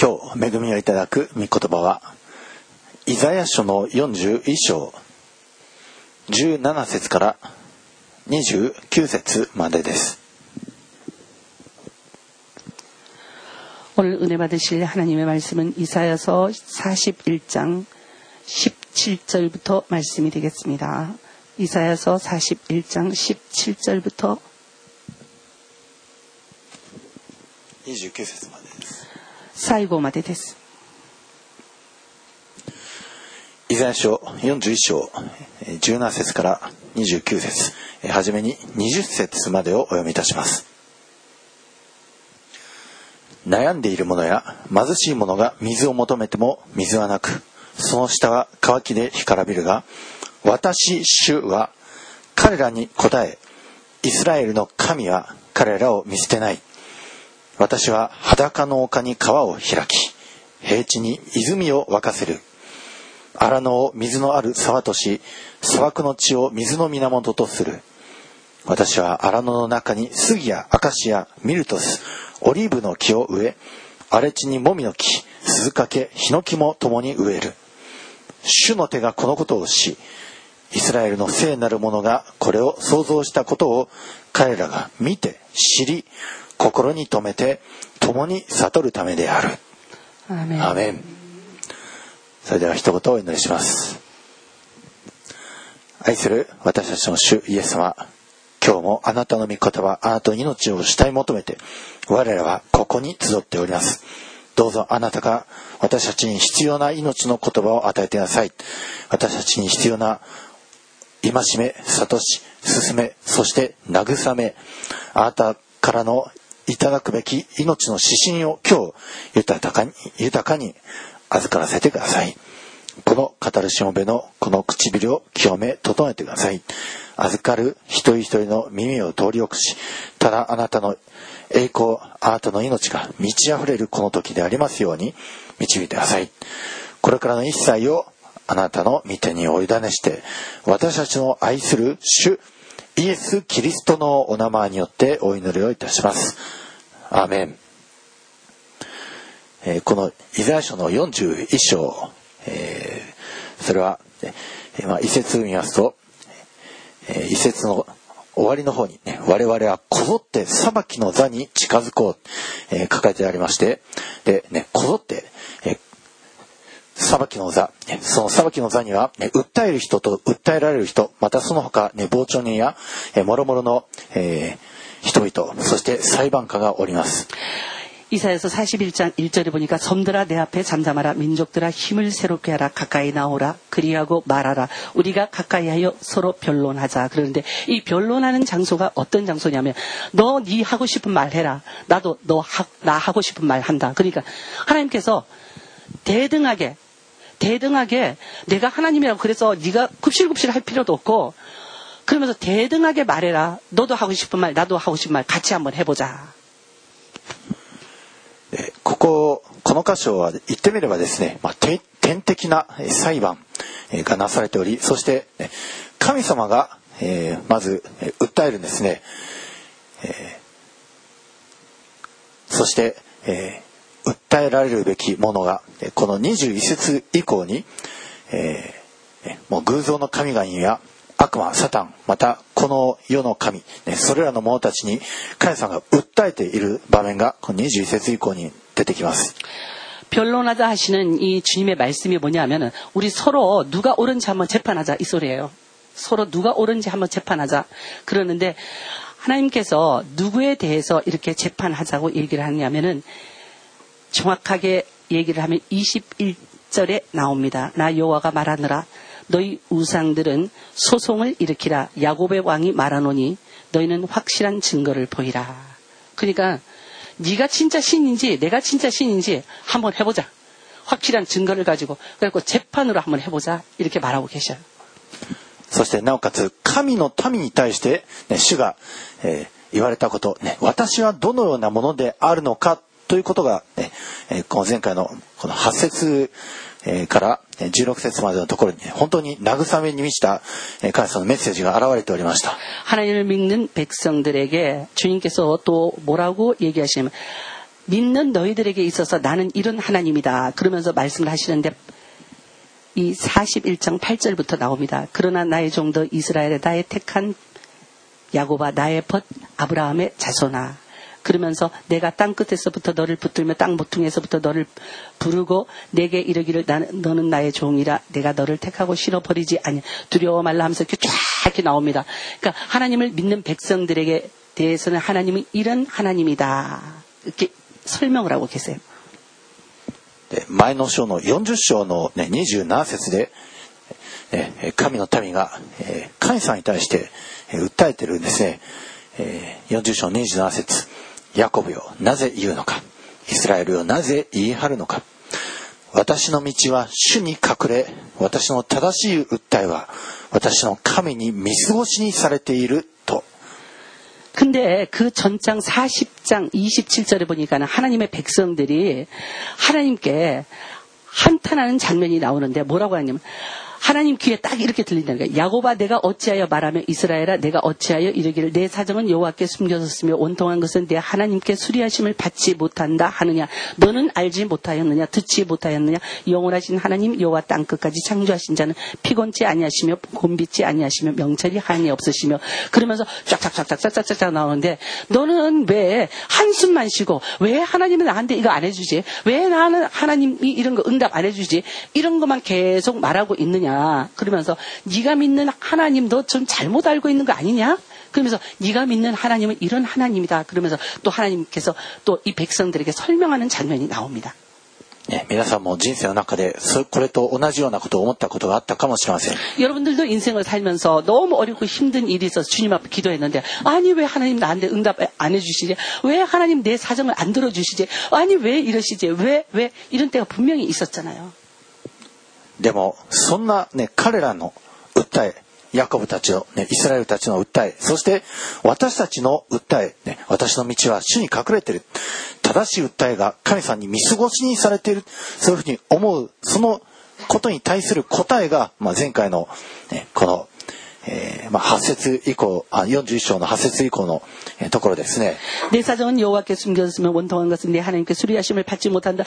今日恵みをいただく御言葉はイザヤ書の41章17節から29節までです。 오늘 은혜 받으실 하나님의 말씀은 이사야서 41장 17절부터 말씀이 되겠습니다. 이사야서 41장 17절부터 29節までです。 最後までです。 イザヤ書41章17節から29節、はじめに20節までをお読みいたします。悩んでいる者や貧しい者が水を求めても水はなく、その下は渇きで干からびるが、私主は彼らに答え、イスラエルの神は彼らを見捨てない。私は裸の丘に川を開き、平地に泉を沸かせる。荒野を水のある沢とし、砂漠の地を水の源とする。私は荒野の中に杉やアカシア、ミルトス、オリーブの木を植え、荒れ地にモミの木、鈴掛、ヒノキも共に植える。主の手がこのことをし、イスラエルの聖なる者がこれを創造したことを彼らが見て知り、心に留めて共に悟るためである。 アーメン。 アーメン。それでは一言お祈りします。愛する私たちの主イエス様、今日もあなたの御言葉、あなたの命を主体求めて我らはここに集っております。どうぞあなたが私たちに必要な命の言葉を与えてください。私たちに必要な戒め、諭し、勧め、そして慰め、あなたからのいただくべき命の指針を今日豊かに預からせてください。この語るしもべのこの唇を清め整えてください。預かる一人一人の耳を通りよくし、ただあなたの栄光、あなたの命が満ち溢れるこの時でありますように導いてください。これからの一切をあなたの御手にお委ねして、私たちの愛する主イエス・キリストのお名前によってお祈りをいたします。アーメン。このイザヤ書の41章、それは、一節を見ますと、一節の終わりの方に、ね、我々はこぞって裁きの座に近づこう、書かれてありまして、で、ね、こぞって、裁きの座、その裁きの座には、訴える人と訴えられる人、またその他、傍聴人や諸々の、人々、そして裁判官がおります。 이사야서 41장 1절에 보니까 섬들아 내 앞에 잠잠하라. 민족들아 힘을 새롭게 하라. 가까이 나오라. 그리하고 말하라. 우리가 가까이 하여 서로 변론하자. 그러는데 이 변론하는 장소가 어떤 장소냐면 너 네 하고 싶은 말 해라. 나도 나 하고 싶은 말 한다. 그러니까 하나님께서 대등하게 내가 하나님이라고 그래서 네가 굽실굽실 할 필요도 없고, 그러면서 대등하게 말해라. 너도 하고 싶은 말 나도 하고 싶은 말 같이 한번 해보자. この箇所は言ってみればですね、天的な裁判がなされており、そして神様がまず訴えるんですね。そして訴えられるべきものがこの21節以降に、もう偶像の神々や悪魔、サタン、またこの世の神、それらの者たちに神様が訴えている場面がこの21節以降に出てきます。 변론하자 하시는 이 주님의 말씀이 뭐냐면은 우리 서로 누가 옳은지 한번 재판하자 이 소리예요. 서로 누가 옳은지 한번 재판하자. 그러는데 하나님께서 누구에 대해서 이렇게 재판하자고 얘기를 하냐면은 정확하게 얘기를 하면 21절에 나옵니다. 나 여호와가 말하느라 너희 우상들은 소송을 일으키라. 야곱의 왕이 말하노니 너희는 확실한 증거를 보이라. 그러니까 네가 진짜 신인지 내가 진짜 신인지 한번 해보자. 확실한 증거를 가지고 그래서 재판으로 한번 해보자. 이렇게 말하고 계셔요. そしてなおかつ神の民に対して、主が、言われたこと、私はどのようなものであるのかということが、この前回のこの8節から16節までのところに本当に慰めに満ちた神様のメッセージが現れておりました。 하나님을 믿는 백성들에게 주님께서 또 뭐라고 얘기하시냐면 믿는 너희들에게 있어서 나는 이런 하나님이다. 그러면서 말씀을 하시는데 이 41장 8절부터 나옵니다. 그러나 나의 종도 이스라엘에 나의 택한 야곱아 나의 벗 아브라함의 자손아. 그러면서 내가 땅 끝에서부터 너를 붙들며 땅 모퉁이에서부터 너를 부르고 내게 이르기를 너는 나의 종이라 내가 너를 택하고 실어버리지 아니 두려워 말라 하면서 이렇게 쫙 이렇게 나옵니다. 그러니까 하나님을 믿는 백성들에게 대해서는 하나님은 이런 하나님이다. 이렇게 설명을 하고 계세요. 前の章の40章の、27節で、神の民が、神様に対して、訴えてるんですね。40章27節ヤコブよなぜ言うのかイスラエルよなぜ言い張るのか私の道は主に隠れ私の正しい訴えは私の神に見過ごしにされていると 근데 그 전장 40장 27절에 보니까는 하나님의 백성들이 하나님께 한탄하는 장면이 나오는데 뭐라고 하냐면 하나님 귀에 딱 이렇게 들린다는 거예요. 야곱아 내가 어찌하여 말하며 이스라엘아 내가 어찌하여 이르기를 내 사정은 여호와께 숨겨졌으며 온통한 것은 내 하나님께 수리하심을 받지 못한다 하느냐 너는 알지 못하였느냐 듣지 못하였느냐 영원하신 하나님 여호와 땅끝까지 창조하신 자는 피곤치 아니하시며 곤비치 아니하시며 명철이 한이 없으시며 그러면서 쫙쫙쫙쫙쫙쫙쫙 나오는데 너는 왜 한숨만 쉬고 왜 하나님은 나한테 이거 안 해주지 왜 나는 하나님이 이런 거 응답 안 해주지 이런 것만 계속 말하고 있느냐 그러면서 네가 믿는 하나님 너 좀 잘못 알고 있는 거 아니냐? 그러면서 네가 믿는 하나님은 이런 하나님이다. 그러면서 또 하나님께서 또 이 백성들에게 설명하는 장면이 나옵니다. 皆さんも人生の中でこれと同じようなことを思ったことがあったかもしれません。 여러분들도 인생을 살면서 너무 어렵고 힘든 일이 있어서 주님 앞에 기도했는데 아니 왜 하나님 나한테 응답 안 해주시지? 왜 하나님 내 사정을 안 들어주시지? 아니 왜 이러시지? 왜 이런 때가 분명히 있었잖아요. でもそんな彼らの訴えヤコブたちの、イスラエルたちの訴えそして私たちの訴え、私の道は主に隠れている正しい訴えが神様に見過ごしにされているそういうふうに思うそのことに対する答えが、前回の、この、8節以降41章の8節以降の、ところですね。 내 사정은 여호와께 숨겨졌으면 원통한 것은 내 하나님께 수리하심을 받지 못한다.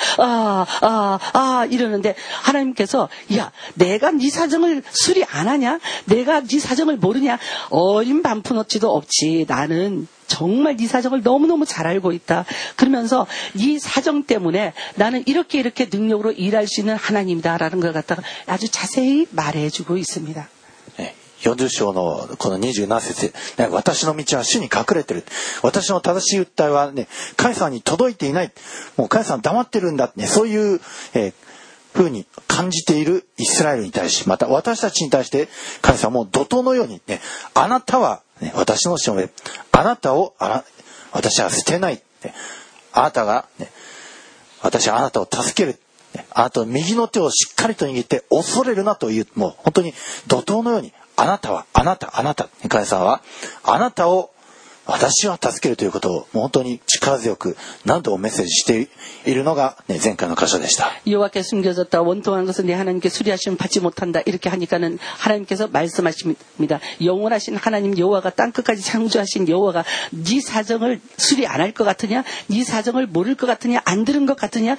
이러는데 하나님께서 야 내가 네 사정을 수리 안 하냐? 내가 네 사정을 모르냐? 어린 반푼어치도 없지. 나는 정말 네 사정을 너무너무 잘 알고 있다. 그러면서 네 사정 때문에 나는 이렇게 능력으로 일할 수 있는 하나님이다라는 걸 갖다가 아주 자세히 말해주고 있습니다. 40章のこの27節で、私の道は主に隠れている。私の正しい訴えはね、神様に届いていない。もう神様黙ってるんだ。そういう、風に感じているイスラエルに対し、また私たちに対して神様も怒涛のようにね、あなたは、私のしもべ、あなたを私は捨てない。あなたが、私はあなたを助ける。あなたの右の手をしっかりと握って恐れるなという、もう本当に怒涛のようにあなたはあなた神様はあなたを私は助けるということをもう本当に力強く何度もメッセージしているのが、前回の箇所でした。 여호와께 숨겨졌다 원통한 것은 내 하나님께 수리하심을 받지 못한다 이렇게 하니까는 하나님께서 말씀하십니다. 영원하신 하나님 여호와가 땅끝까지 창조하신 여호와가 네 사정을 수리 안 할 것 같으냐? 네 사정을 모를 것 같으냐? 안 들은 것 같으냐?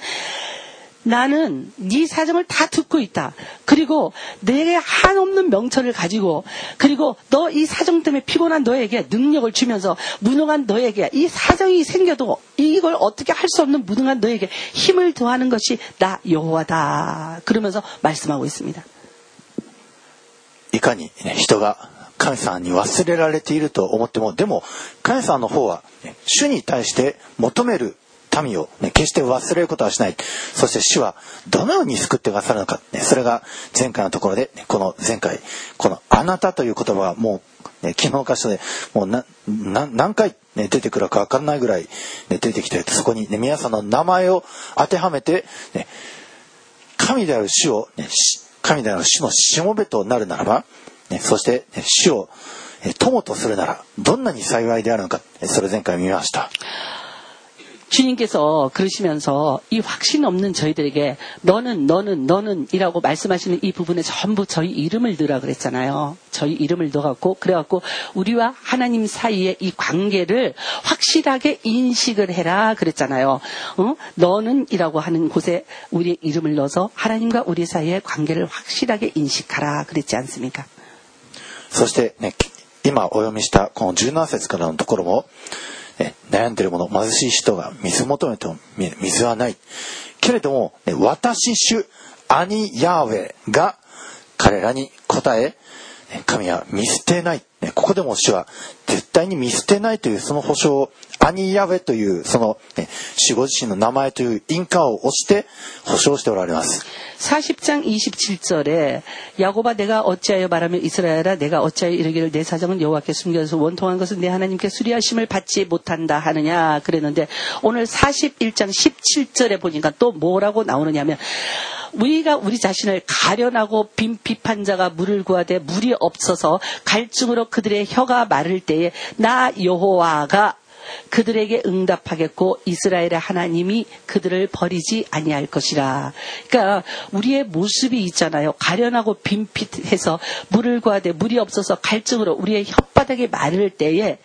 나는 네 사정을 다 듣고 있다. 그리고 내게 한없는 명철을 가지고 그리고 너 이 사정 때문에 피곤한 너에게 능력을 주면서 무능한 너에게 이 사정이 생겨도 이걸 어떻게 할 수 없는 무능한 너에게 힘을 더하는 것이 나 여호와다. 그러면서 말씀하고 있습니다. いかに人が神様に忘れられていると思ってもでも神様の方は主に対して求める民を、決して忘れることはしない。そして主はどのように救ってくださるのか、それが前回のところで、この前回このあなたという言葉はもう、昨日の箇所でもう何回、出てくるか分からないぐらい、出てきてそこに、皆さんの名前を当てはめて、神である主を、神である主のしもべとなるならば、そして、主を友とするならどんなに幸いであるのか、それを前回見ました。 주님께서 그러시면서 이 확신 없는 저희들에게 너는 이라고 말씀하시는 이 부분에 전부 저희 이름을 넣으라 그랬잖아요. 저희 이름을 넣어갖고 그래갖고 우리와 하나님 사이의 이 관계를 확실하게 인식을 해라 그랬잖아요. 너는 이라고 하는 곳에 우리의 이름을 넣어서 하나님과 우리 사이의 관계를 확실하게 인식하라 그랬지 않습니까? そしてね、今お読みしたこの17節からのところも、悩んでいる者、貧しい人が水求めても水はない。けれども、私主、兄ヤーウェが彼らに答え、神は見捨てない。ここでも主は絶対に見捨てないというその保証を、兄ヤーウェというその主ご自身の名前という印鑑を押して保証しておられます。 40장 27절에 야곱아 내가 어찌하여 말하며 이스라엘아 내가 어찌하여 이르기를 내 사정은 여호와께 숨겨서 원통한 것은 내 하나님께 수리하심을 받지 못한다 하느냐 그랬는데 오늘 41장 17절에 보니까 또 뭐라고 나오느냐면 우리가 우리 자신을 가련하고 빈 비판자가 물을 구하되 물이 없어서 갈증으로 그들의 혀가 마를 때에 나 여호와가 그들에게 응답하겠고 이스라엘의 하나님이 그들을 버리지 아니할 것이라. 그러니까 우리의 모습이 있잖아요. 가련하고 빈pit해서 물을 구하되 물이 없어서 갈증으로 우리의 혓바닥이 마를 때에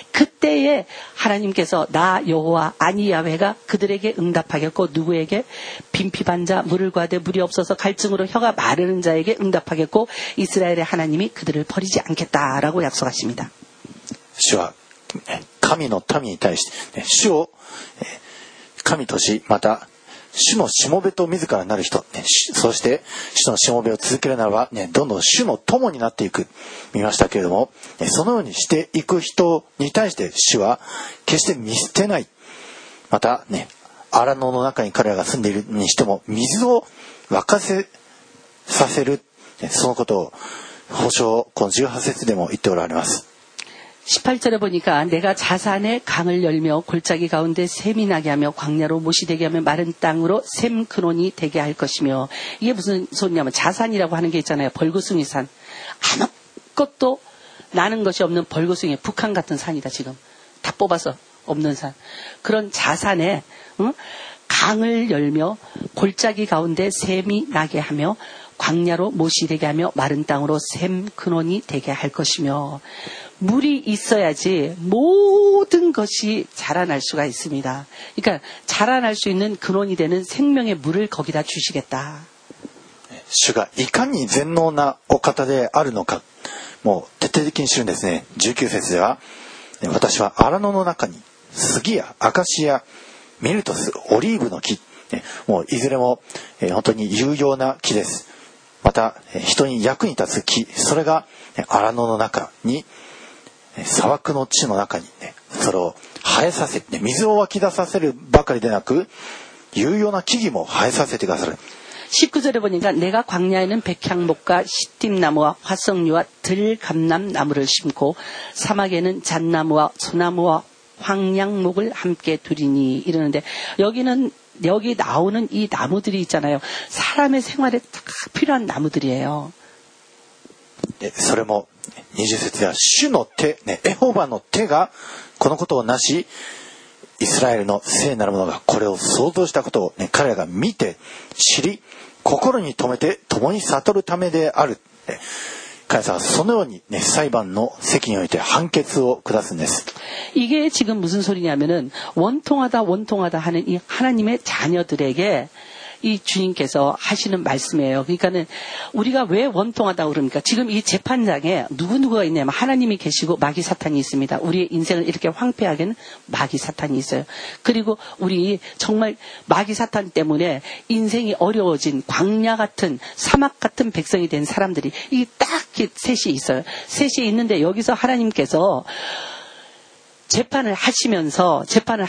그때에 하나님께서 나 여호와 아니 야훼가 그들에게 응답하겠고 누구에게 빈핍한 자 물을 구하되 물이 없어서 갈증으로 혀가 마르는 자에게 응답하겠고 이스라엘의 하나님이 그들을 버리지 않겠다라고 약속하십니다. 主は神の民に対して、主を神とし、また主のしもべと自らなる人、そして主のしもべを続けるならば、どんどん主の友になっていく見ましたけれども、そのようにしていく人に対して主は決して見捨てない。また荒野の中に彼らが住んでいるにしても水を沸かせさせる、そのことを保証、この18節でも言っておられます。 18절에 보니까 내가 자산의 강을 열며 골짜기 가운데 샘이 나게 하며 광야로 못이 되게 하며 마른 땅으로 샘 근원이 되게 할 것이며 이게 무슨 소리냐면 자산이라고 하는 게 있잖아요. 벌거숭이 산. 아무것도 나는 것이 없는 벌거숭이 북한 같은 산이다 지금. 다 뽑아서 없는 산. 그런 자산에 강을 열며 골짜기 가운데 샘이 나게 하며 광야로 못이 되게 하며 마른 땅으로 샘 근원이 되게 할 것이며 물이 있어야지 모든 것이 자라날 수가 있습니다. 그러니까 자라날 수 있는 근원이 되는 생명의 물을 거기다 주시겠다. 主がいかに全能なお方であるのか、もう徹底的に知るんですね。19節では、私は荒野の中に杉やアカシア、ミルトス、オリーブの木、もういずれも本当に有用な木です。また人に役に立つ木、それが荒野の中に砂漠の地の中にそれを生えさせて、水を湧き出させるばかりでなく有用な木々も生えさせてくださる。 19절에 보니까 내가 광야에는 백향목과 시팀나무와 화석류와 들감람나무를 심고 사막에는 잣나무와 소나무와 황양목을 함께 두리니 이러는데 여기 나오는 이 나무들이 있잖아요. 사람의 생활에 딱 필요한 나무들이에요. それも20節では主の手、エホバの手がこのことをなし、イスラエルの聖なる者がこれを想像したことを、彼らが見て知り心に留めて共に悟るためである。神様はそのように、裁判の席において判決を下すんです。 이게 지금 무슨 소리냐면은 원통하다 하는 이 하나님의 자녀들에게 이 주님께서 하시는 말씀이에요. 그러니까는 우리가 왜 원통하다고 그럽니까? 지금 이 재판장에 누구가 있냐면 하나님이 계시고 마귀 사탄이 있습니다. 우리의 인생을 이렇게 황폐하게는 마귀 사탄이 있어요. 그리고 우리 정말 마귀 사탄 때문에 인생이 어려워진 광야 같은 사막 같은 백성이 된 사람들이 이 딱 셋이 있어요. 셋이 있는데 여기서 하나님께서 재판을 하시면서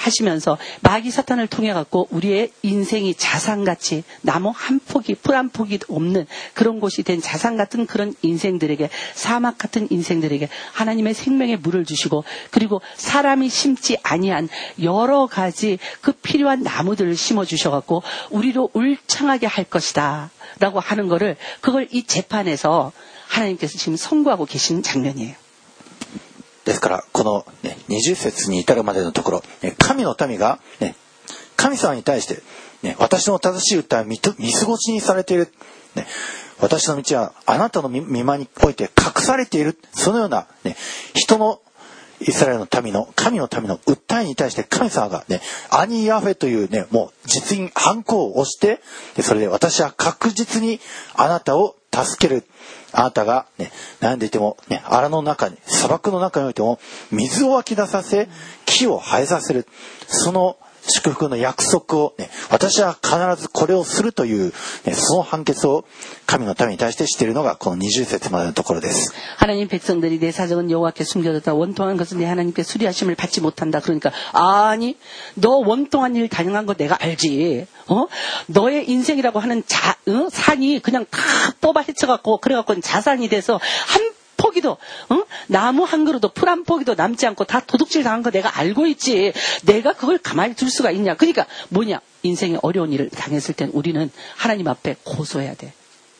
마귀 사탄을 통해 갖고 우리의 인생이 자산같이 나무 한 포기, 풀 한 포기 없는 그런 곳이 된 자산 같은 그런 인생들에게, 사막 같은 인생들에게 하나님의 생명의 물을 주시고, 그리고 사람이 심지 아니한 여러 가지 그 필요한 나무들을 심어 주셔 갖고 우리로 울창하게 할 것이다 라고 하는 거를, 그걸 이 재판에서 하나님께서 지금 선고하고 계시는 장면이에요. ですからこの20節に至るまでのところ、神の民が神様に対して、ね、私の正しい訴えを見過ごしにされている、ね、私の道はあなたの御間において隠されている、そのような、ね、人のイスラエルの民の神のための訴えに対して神様がね、アニヤフェというね、もう実印ハンコを押して、でそれで私は確実にあなたを助ける。あなたがね、何でいてもね、荒の中に、砂漠の中においても水を湧き出させ、木を生えさせる。その祝福の約束をね、私は必ずこれをするという、ね、その判決を神の民に対してしているのがこの20節までのところです。 하나님 백성들이 내 사정은 여호와께 숨겨졌다. 원통한 것은 내 하나님께 수리하심을 받지 못한다. 그러니까 아니 너 원통한 일 당한 거 내가 알지. 너의 인생이라고 하는 산이 그냥 다 뽑아 헤쳐갖고 그래갖고 자산이 돼서 한 포기도 나무 한 그루도 풀 한 포기도 남지 않고 다 도둑질 당한 거 내가 알고 있지. 내가 그걸 가만히 둘 수가 있냐. 그러니까 뭐냐, 인생에 어려운 일을 당했을 땐 우리는 하나님 앞에 고소해야 돼.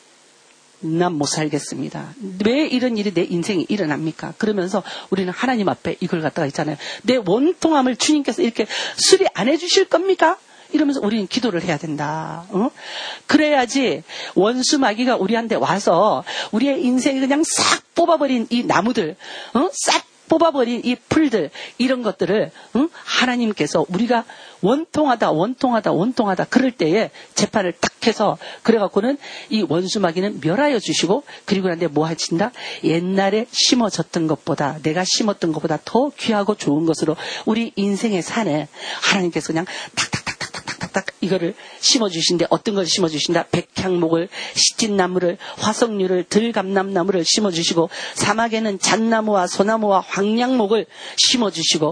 난 못 살겠습니다. 왜 이런 일이 내 인생에 일어납니까? 그러면서 우리는 하나님 앞에 이걸 갖다가 있잖아요. 내 원통함을 주님께서 이렇게 수리 안 해주실 겁니까? 이러면서 우리는 기도를 해야 된다. 그래야지 원수 마귀가 우리한테 와서 우리의 인생을 그냥 싹 뽑아버린 이 나무들, 싹 뽑아버린 이 풀들, 이런 것들을 하나님께서 우리가 원통하다 그럴 때에 재판을 딱 해서 그래갖고는 이 원수 마귀는 멸하여 주시고, 그리고 난데 뭐 하신다? 옛날에 심어졌던 것보다, 내가 심었던 것보다 더 귀하고 좋은 것으로 우리 인생의 산에 하나님께서 그냥 탁탁탁탁탁탁탁 이거를 심어주신데, 어떤 걸 심어주신다? 백향목을, 시찐나무를, 화석류를, 들감남나무를 심어주시고, 사막에는 잣나무와 소나무와 황량목을 심어주시고,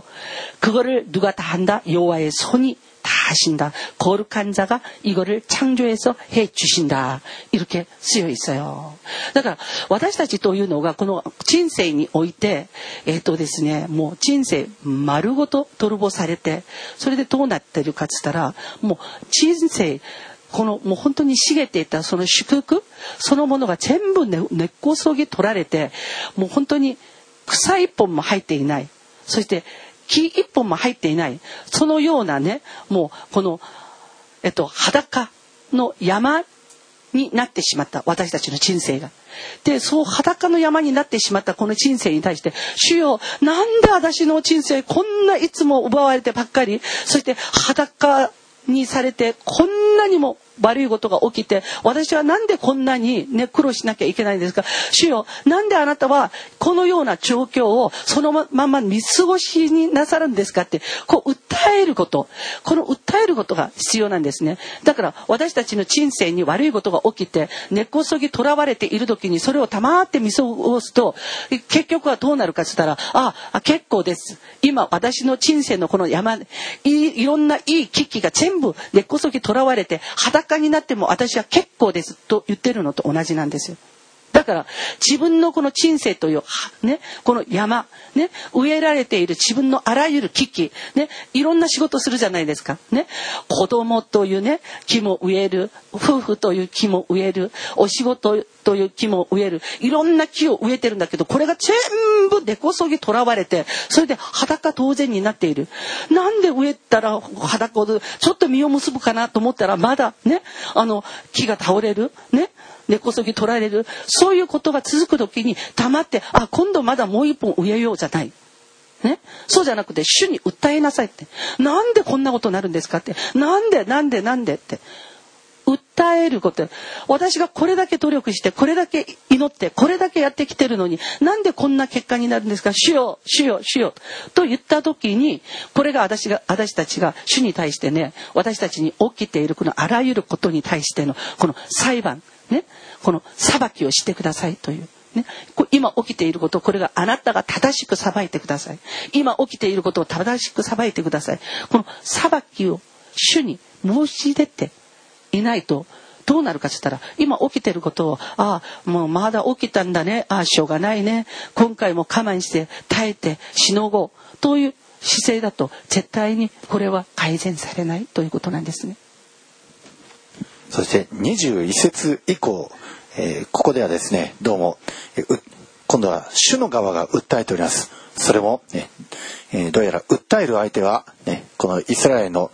그거를 누가 다 한다? 여호와의 손이 다 하신다. 거룩한 자가 이거를 창조해서 해 주신다. 이렇게 쓰여 있어요. だから私たちというのがこの人生においてですね、もう人生丸ごと泥棒されて、それでどうなってるかっつったら、もう人生このもう本当に茂っていたその祝福そのものが全部根っこそぎ取られて、もう本当に草一本も入っていない。そして木一本も入っていない。そのようなね、もうこの裸の山になってしまった私たちの人生が。で、そう裸の山になってしまったこの人生に対して、主よ、なんで私の人生こんないつも奪われてばっかり、そして裸にされてこんなにも悪いことが起きて、私はなんでこんなにね苦労しなきゃいけないんですか。主よ、なんであなたはこのような状況をそのまま見過ごしになさるんですかって、こう訴えること、この訴えることが必要なんですね。だから私たちの人生に悪いことが起きて根っこそぎとらわれている時にそれを黙って見過ごすと、結局はどうなるかって言ったら、結構です、今私の人生のこの山、いろんないい危機が全部根っこそぎとらわれて裸になっても私は結構ですと言ってるのと同じなんですよ。だから自分のこの人生というね、この山ね、植えられている自分のあらゆる危機ね、いろんな仕事するじゃないですかね。子供というね木も植える、夫婦という木も植える、お仕事という木も植える、いろんな木を植えてるんだけど、これが全部根こそぎとらわれて、それで裸当然になっている。なんで植えたら裸をちょっと実を結ぶかなと思ったら、まだね木が倒れるね、根こそぎ取られる、そういうことが続くときに黙って、今度まだもう一本植えようじゃない、ね、そうじゃなくて主に訴えなさいって。なんでこんなことになるんですかって、なんでって訴えること。私がこれだけ努力してこれだけ祈ってこれだけやってきてるのに、なんでこんな結果になるんですか。主よ主よ主よと言った時に、これが私たちが主に対してね、私たちに起きているこのあらゆることに対してのこの裁判ね、この裁きをしてくださいというね、今起きていること、これがあなたが正しく裁いてください。今起きていることを正しく裁いてください。この裁きを主に申し出ていないとどうなるかと言ったら、今起きていることをもうまだ起きたんだね、しょうがないね、今回も我慢して耐えてしのごうという姿勢だと絶対にこれは改善されないということなんですね。 そして21節以降、ここではですね、どうも今度は主の側が訴えております。それも、どうやら訴える相手は、このイスラエルの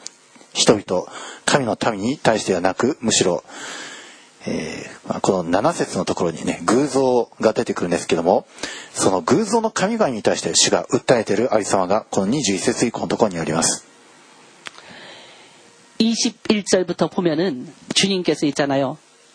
人々、神の民に対してはなく、むしろ、この7節のところにね、偶像が出てくるんですけども、その偶像の神々に対して主が訴えているありさまがこの21節以降のところにあります。 21절부터 보면은 주님께서 있잖아요.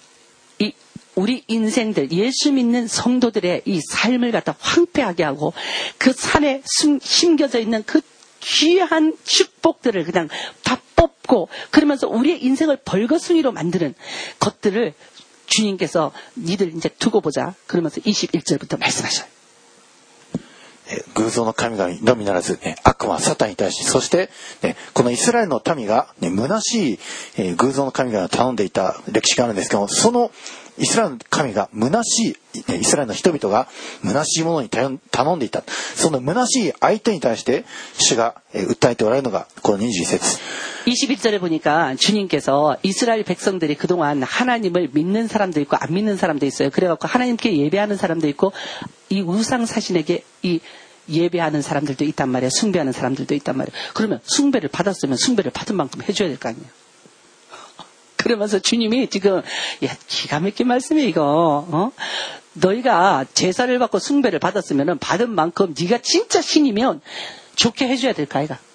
우리 인생들, 예수 믿는 성도들의 이 삶을 갖다 황폐하게 하고 그 산에 심겨져 있는 그 귀한 축복들을 그냥 다 뽑고 그러면서 우리의 인생을 벌거숭이로 만드는 것들을 주님께서 니들 이제 두고 보자. 그러면서 21절부터 말씀하셔요. 偶像の神々のみならず、悪魔サタンに対し、そして、このイスラエルの民が、虚しい、偶像の神々を頼んでいた歴史があるんですけども、そのイスラエルの神が虚しい、イスラエルの人々が虚しいものに頼んでいた。その虚しい相手に対して主が訴えておられるのがこの21節。 21절에 보니까 주님께서 이스라엘 백성들이 그동안 하나님을 믿는 사람도 있고 안 믿는 사람도 있어요. 그래갖고 하나님께 예배하는 사람도 있고 이 우상 사신에게 이 예배하는 사람들도 있단 말이에요. 숭배하는 사람들도 있단 말이에요. 그러면 숭배를 받았으면 숭배를 받은 만큼 해줘야 될 거 아니에요. 그러면서 주님이 지금 기가 막힌 말씀이에요 이거. 너희가 제사를 받고 숭배를 받았으면 받은 만큼 네가 진짜 신이면 좋게 해줘야 될 거 아이가.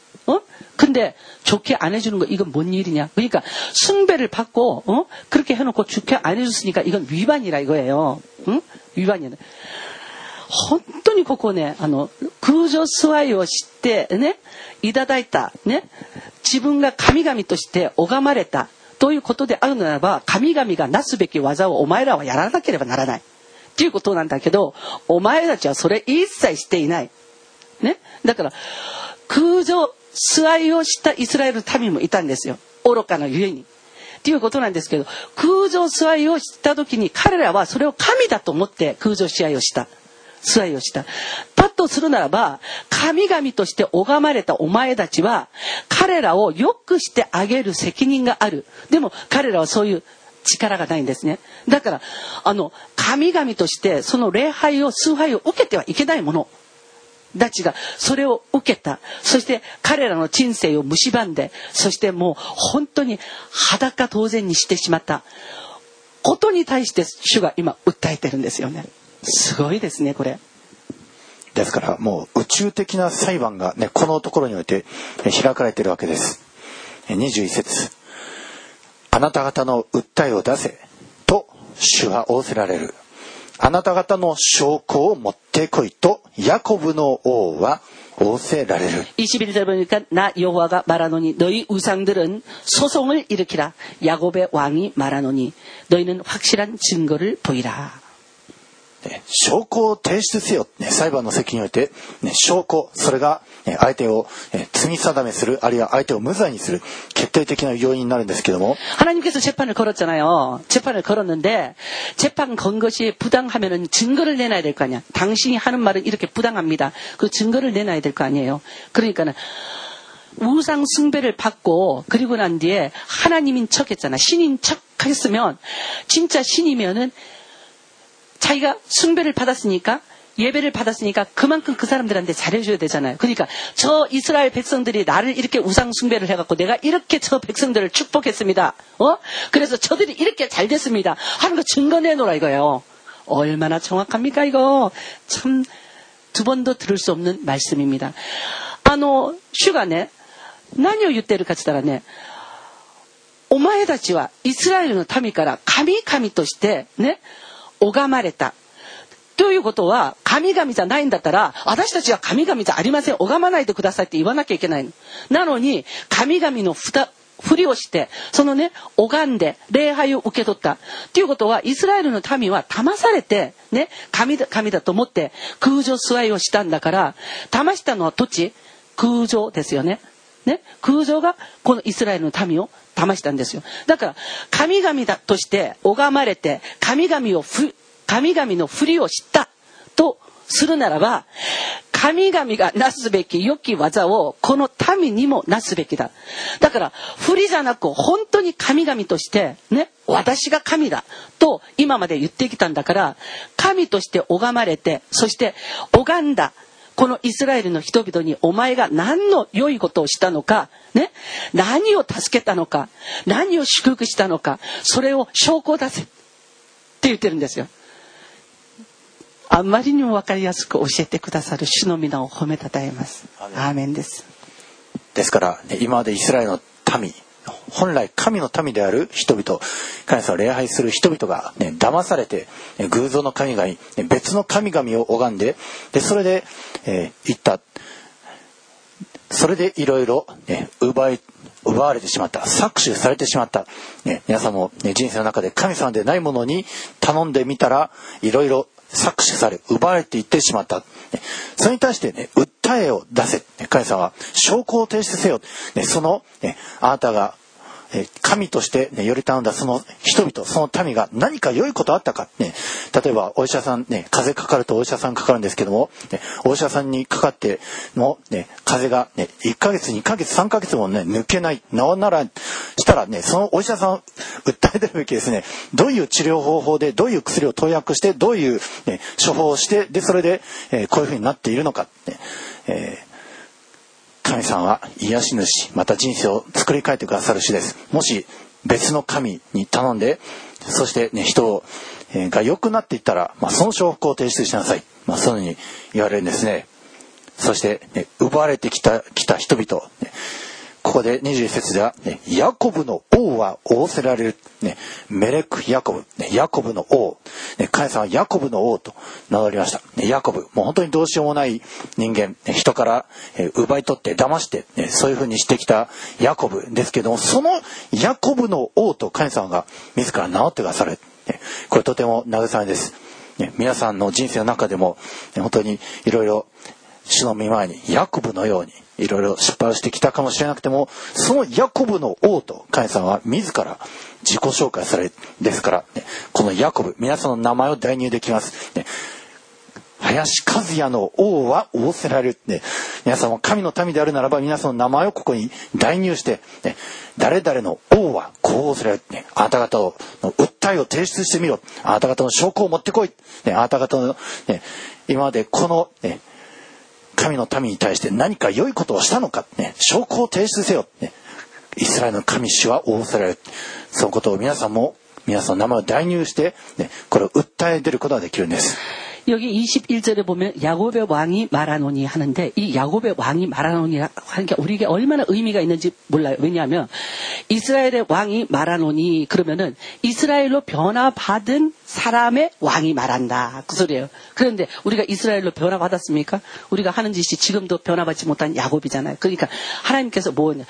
근데 좋게 안 해주는 거 이건 뭔 일이냐. 그러니까 숭배를 받고 그렇게 해놓고 좋게 안 해줬으니까 이건 위반이라 이거예요. 위반이야. 本当にここね、空上崇拝をしてね、いただいたね、自分が神々として拝まれたということであるならば、神々がなすべき技をお前らはやらなければならないっていうことなんだけど、お前たちはそれ一切していない。ね、だから空上崇拝をしたイスラエル民もいたんですよ。愚かなゆえに。っていうことなんですけど、空上崇拝をした時に彼らはそれを神だと思って空上崇拝をした。崇拝をした。だとするならば、神々として拝まれたお前たちは、彼らを良くしてあげる責任がある。でも彼らはそういう力がないんですね。だから、神々としてその礼拝を、崇拝を受けてはいけないもの。たちがそれを受けた。そして彼らの人生を蝕んで、そしてもう本当に裸当然にしてしまったことに対して主が今訴えてるんですよね。すごいですねこれ。 ですからもう宇宙的な裁判がね、このところにおいて開かれているわけです。21節、あなた方の訴えを出せと主は仰せられる。あなた方の証拠を持ってこいとヤコブの王は仰せられる。 21절 보니까 나 여호와가 말하노니 너희 우상들은 소송을 일으키라. 야곱의 왕이 말하노니 너희는 확실한 증거를 보이라. 証拠を提出せよ、裁判の責任において、証拠、それが相手を罪定めする、あるいは相手を無罪にする決定的な要因になるんですけども、 하나님께서 재판을 걸었잖아요. 재판을 걸었는데 재판 건 것이 부당하면은 증거를 내놔야 될 거 아니야. 당신이 하는 말은 이렇게 부당합니다. 그 증거를 내놔야 될 거 아니에요. 그러니까는 우상 숭배를 받고 그리고 난 뒤에 하나님인 척했잖아. 신인 척했으면 진짜 신이면은 자기가 숭배를 받았으니까 예배를 받았으니까 그만큼 그 사람들한테 잘해줘야 되잖아요. 그러니까 저 이스라엘 백성들이 나를 이렇게 우상 숭배를 해갖고 내가 이렇게 저 백성들을 축복했습니다. 그래서 저들이 이렇게 잘 됐습니다. 하는 거 증거 내놓으라 이거예요. 얼마나 정확합니까 이거. 참 두 번도 들을 수 없는 말씀입니다. 主がね、何を言っているかって言ったらね、お前たちはイスラエルの民から神々としてね、拝まれた。ということは神々じゃないんだったら私たちは神々じゃありません、拝まないでくださいって言わなきゃいけないの。なのに神々のふりをしてそのね拝んで礼拝を受け取ったということはイスラエルの民は騙されてね、神だと思って空上崇拝をしたんだから、騙したのは土地空上ですよね。空上がこのイスラエルの民を騙したんですよ。だから神々だとして拝まれて神々のふりをしたとするならば、神々がなすべき良き技をこの民にもなすべきだ。だからふりじゃなく本当に神々としてね、私が神だと今まで言ってきたんだから、神として拝まれて、そして拝んだこのイスラエルの人々にお前が何の良いことをしたのか、ね、何を助けたのか、何を祝福したのか、それを証拠を出せって言ってるんですよ。あまりにも分かりやすく教えてくださる主の皆を褒めたたえます。アーメンです。 ですから、ね、今までイスラエルの民、本来神の民である人々、神様を礼拝する人々が、ね、騙されて、偶像の神々、別の神々を拝んで、それで、言った。それでいろいろ奪われてしまった、搾取されてしまった、ね、皆さんも、ね、人生の中で神様でないものに頼んでみたら、いろいろ搾取され奪われていってしまった、ね、それに対してね、訴えを出せ、神様は証拠を提出せよ、ね、その、ね、あなたが神として、ね、より頼んだその人々、その民が何か良いことあったか、ね、例えばお医者さん、ね、風邪かかるとお医者さんかかるんですけども、ね、お医者さんにかかっても、ね、風邪が、ね、1ヶ月2ヶ月3ヶ月も、ね、抜けない治らないしたら、ね、そのお医者さんを訴えてるべきですね。どういう治療方法でどういう薬を投薬してどういう、ね、処方をしてでそれで、こういうふうになっているのか、ね、神様は癒し主、また人生を作り変えてくださる主です。もし別の神に頼んで、そして、ね、人が良くなっていったら、その証拠を提出しなさい、そういうふうに言われるんですね。そして、ね、奪われてきた人々、ね、ここで21節では、ね、ヤコブの王は仰せられる、ね、メレクヤコブ、ね、ヤコブの王、ね、神様はヤコブの王と名乗りました、ね、ヤコブ、もう本当にどうしようもない人間、ね、人から、奪い取って騙して、ね、そういうふうにしてきたヤコブですけども、そのヤコブの王と神様が自ら名乗ってくださる、ね、これとても慰めです、ね、皆さんの人生の中でも、ね、本当にいろいろ主の御前にヤコブのようにいろいろ失敗をしてきたかもしれなくても、そのヤコブの王と神様は自ら自己紹介されるですから、ね、このヤコブ、皆さんの名前を代入できます、ね、林和也の王は仰せられる、ね、皆さんも神の民であるならば皆さんの名前をここに代入して、ね、誰々の王はこう仰せられる、ね、あなた方の訴えを提出してみろ、あなた方の証拠を持ってこい、ね、あなた方の、ね、今までこの、ね、神の民に対して何か良いことをしたのか、ね、証拠を提出せよ、ね、イスラエルの神主は仰せられる。そのことを皆さんの名前を代入して、ね、これを訴え出ることができるんです。 여기 21절에 보면 야곱의 왕이 말하노니 하는데, 이 야곱의 왕이 말하노니 하는 게 우리에게 얼마나 의미가 있는지 몰라요. 왜냐하면 이스라엘의 왕이 말하노니 그러면은 이스라엘로 변화받은 사람의 왕이 말한다, 그 소리예요. 그런데 우리가 이스라엘로 변화받았습니까? 우리가 하는 짓이 지금도 변화받지 못한 야곱이잖아요. 그러니까 하나님께서 뭐냐,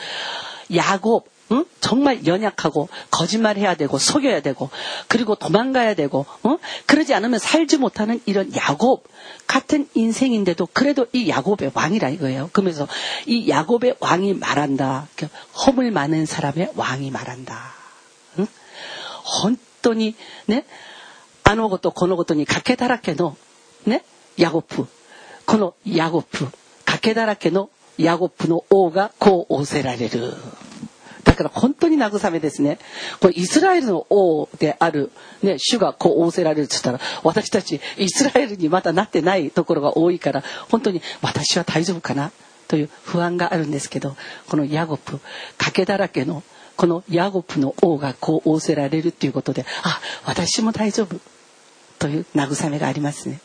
야곱, 응? 정말 연약하고 거짓말해야 되고 속여야 되고 그리고 도망가야 되고, 그러지 않으면 살지 못하는 이런 야곱 같은 인생인데도 그래도 이 야곱의 왕이라 이거예요. 그러면서 이 야곱의 왕이 말한다. 허물 많은 사람의 왕이 말한다. 응? 本当にね、あのことこのことに賭けだらけのね、ヤゴプ、このヤゴプ、賭けだらけのヤゴプの王がこう仰せられる。だから本当に慰めですね。これイスラエルの王である、ね、主がこう仰せられるって言ったら、私たちイスラエルにまだなってないところが多いから、本当に私は大丈夫かなという不安があるんですけど、このヤゴプ、賭けだらけのこのヤゴプの王がこう仰せられるっていうことで、あ、私も大丈夫という慰めがありますね。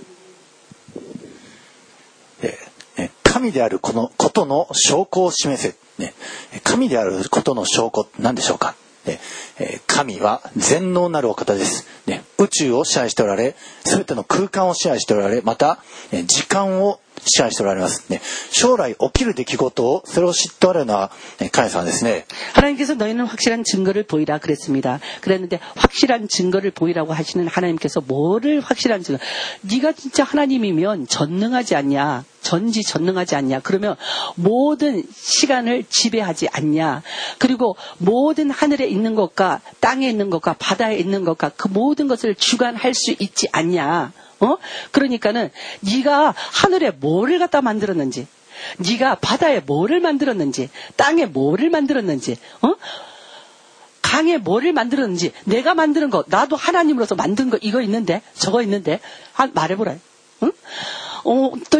神であるこのことの証拠を示せ、ね、神であることの証拠何でしょうか、ね、神は全能なるお方です、ね、宇宙を支配しておられ、すべての空間を支配しておられ、また時間を支配しておられます、ね、将来起きる出来事をそれを知っておられるのは神様ですね。 하나님께서 너희는 확실한 증거를 보이라 그랬습니다. 그랬는데 확실한 증거를 보이라고 하시는 하나님께서 뭐를 확실한 증거? 네가 진짜 하나님이면 전능하지 않냐? 전지전능하지 않냐? 그러면 모든 시간을 지배하지 않냐? 그리고 모든 하늘에 있는 것과 땅에 있는 것과 바다에 있는 것과 그 모든 것을 주관할 수 있지 않냐? 그러니까는 네가 하늘에 뭐를 갖다 만들었는지, 네가 바다에 뭐를 만들었는지, 땅에 뭐를 만들었는지, 강에 뭐를 만들었는지, 내가 만드는 거, 나도 하나님으로서 만든 거 이거 있는데, 저거 있는데, 말해보라. 응? 어떠니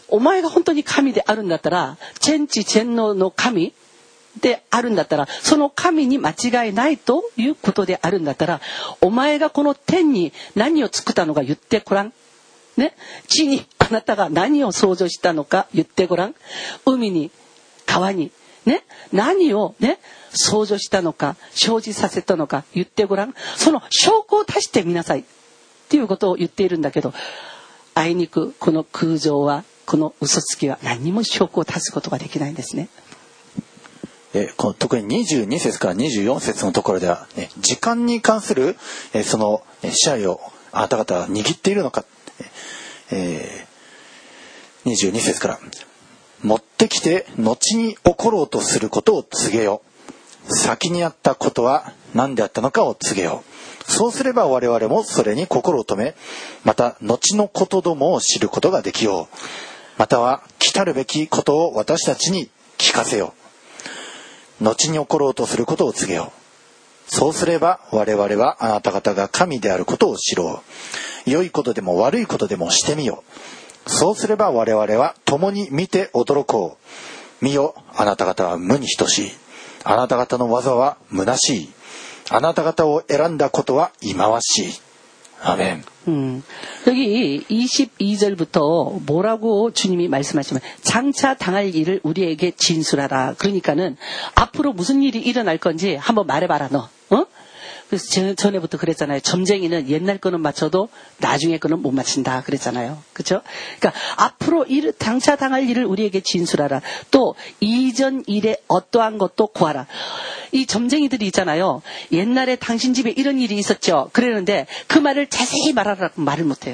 お前が本当に神であるんだったら、全知全能の神であるんだったら、その神に間違いないということであるんだったら、お前がこの天に何を作ったのか言ってごらん。ね、地にあなたが何を創造したのか言ってごらん。海に、川に、ね、何をね、創造したのか、生じさせたのか言ってごらん。その証拠を出してみなさい。っていうことを言っているんだけど、あいにくこの空情は、この嘘つきは何にも証拠を出すことができないんですね。 この特に22節から24節のところでは、ね、時間に関する、その支配をあなた方は握っているのか、22節から持ってきて後に起ころうとすることを告げよう。先にあったことは何であったのかを告げよう。そうすれば我々もそれに心を留め、また後のことどもを知ることができよう。または来たるべきことを私たちに聞かせよう。後に起ころうとすることを告げよう。そうすれば我々はあなた方が神であることを知ろう。良いことでも悪いことでもしてみよう。そうすれば我々は共に見て驚こう。見よ、あなた方は無に等しい。あなた方の技は虚しい。あなた方を選んだことは忌まわしい。アメン。 여기 22절부터 뭐라고 주님이 말씀하시면 장차 당할 일을 우리에게 진술하라. 그러니까는 앞으로 무슨 일이 일어날 건지 한번 말해봐라 너. 어? 그래서 전에부터 그랬잖아요. 점쟁이는 옛날 거는 맞춰도 나중에 거는 못 맞춘다 그랬잖아요. 그렇죠? 그러니까 앞으로 장차 당할 일을 우리에게 진술하라. 또 이전 일에 어떠한 것도 구하라. 이 점쟁이들이 있잖아요. 옛날에 당신 집에 이런 일이 있었죠. 그러는데 그 말을 자세히 말하라고 말을 못해요.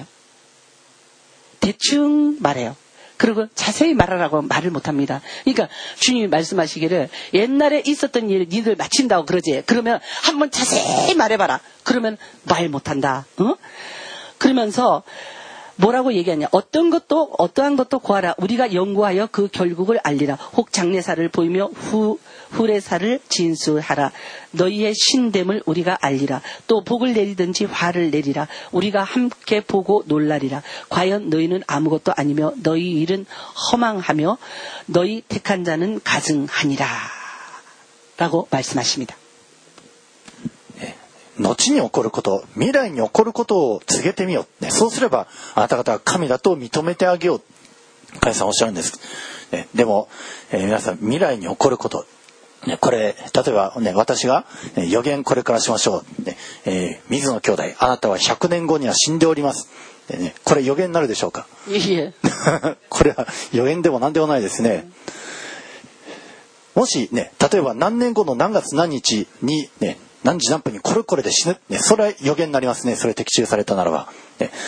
대충 말해요. 그리고 자세히 말하라고 말을 못합니다. 그러니까 주님이 말씀하시기를 옛날에 있었던 일을 니들 마친다고 그러지. 그러면 한번 자세히 말해봐라. 그러면 말 못한다. 어? 그러면서 뭐라고 얘기하냐. 어떠한 것도 구하라. 우리가 연구하여 그 결국을 알리라. 혹 장래사를 보이며 후래사를 진술하라. 너희의 신됨을 우리가 알리라. 또 복을 내리든지 화를 내리라. 우리가 함께 보고 놀라리라. 과연 너희는 아무것도 아니며 너희 일은 허망하며 너희 택한 자는 가증하니라. 라고 말씀하십니다. 後に起こること、未来に起こることを告げてみよう。そうすればあなた方は神だと認めてあげよう。神様おっしゃるんです。でも、皆さん未来に起こること、これ例えば、私が予言これからしましょう。水野兄弟、あなたは100年後には死んでおります。これ予言になるでしょうか？ いいえ。 これは予言でも何でもないですね。もしね、例えば何年後の何月何日にね、何時何分にこれで死ぬ、それは予言になりますね。それ的中されたならば、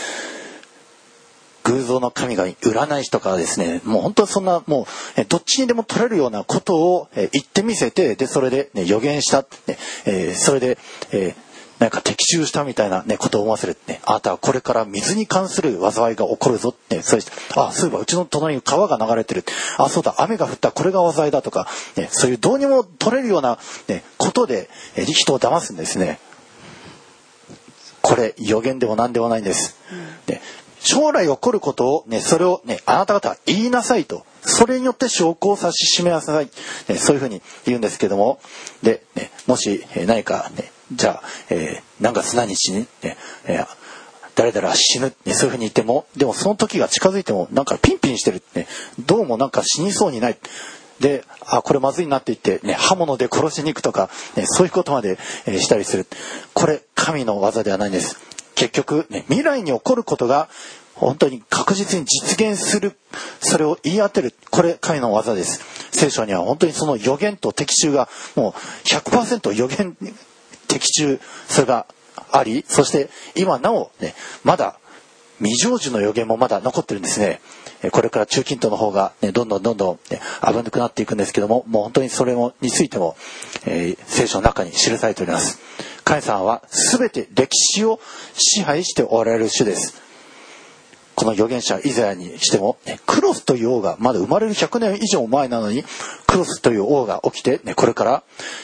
偶像の神が占い師とかですね、もう本当にそんなもうどっちにでも取れるようなことを言ってみせて、でそれで、予言した、それで、なんか的中したみたいな、ことを思わせる、あなたはこれから水に関する災いが起こるぞって、そういえばうちの隣に川が流れてる、そうだ雨が降ったこれが災いだとか、そういうどうにも取れるような、ことで、人を騙すんですね。これ予言でも何でもないんです。将来起こることを、それを、あなた方は言いなさいと、それによって証拠を指し示なさい、そういうふうに言うんですけども、で、もし、何か、じゃあ、何月何日に、誰々は死ぬ、そういうふうに言っても、でもその時が近づいてもなんかピンピンしてる、どうもなんか死にそうにない。で、これまずいなって言って、刃物で殺しに行くとか、そういうことまで、したりする。これ神の技ではないんです。結局、未来に起こることが本当に確実に実現する、それを言い当てる、これ神の技です。聖書には本当にその予言と的中がもう 100% 予言的中、それがあり、そして今なおまだ未成就の予言もまだ残ってるんですね。これから中近東の方が、どんどん危なくなっていくんですけども、もう本当にそれについても、聖書の中に記されております。神様は全て歴史を支配しておられる主です。この預言者イザヤにしても、クロスという王がまだ生まれる100年以上前なのに、クロスという王が起きて、これから、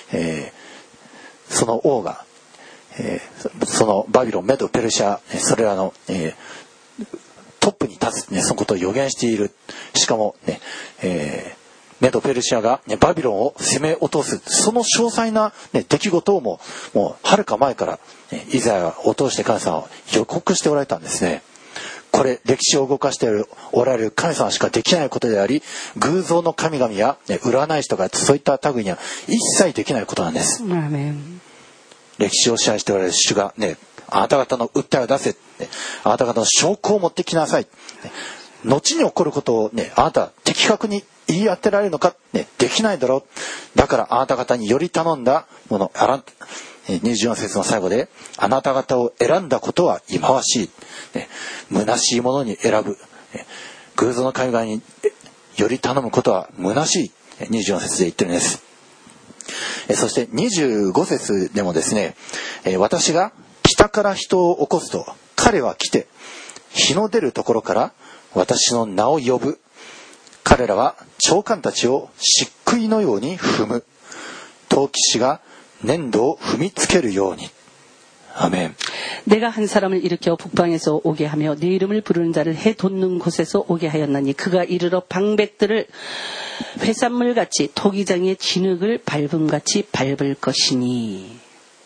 その王が、そのバビロン、メド、ペルシャ、それらの、 トップに立つ、ね、そのことを予言している。しかも、ねメドペルシアが、ね、バビロンを攻め落とす、その詳細な、ね、出来事をもうはるか前から、ね、イザヤを通して神様は予告しておられたんですね。これ歴史を動かしておられる神様しかできないことであり、偶像の神々や、ね、占い師とかそういった類には一切できないことなんです。歴史を支配しておられる主が、ね、あなた方の訴えを出せ、ね、あなた方の証拠を持ってきなさい、ね、後に起こることを、ね、あなた的確に言い当てられるのか、ね、できないだろう。だからあなた方により頼んだもの、24節の最後で、あなた方を選んだことは忌まわしい、ね、虚しいものに選ぶ、ね、偶像の神々により頼むことは虚しい、24節で言ってるんです。そして25節でもですね、私が北から人を起こすと、彼は来て日の出るところから私の名を呼ぶ。彼らは長官たちを漆喰のように踏む。陶器師が粘土を踏みつけるように。アメン。 내가 한 사람을 일으켜 북방에서 오게 하며 네 이름을 부르는 자를 해 돋는 곳에서 오게 하였나니 그가 이르러 방백들을 회산물같이 토기장의 진흙을 밟음같이 밟을 것이니.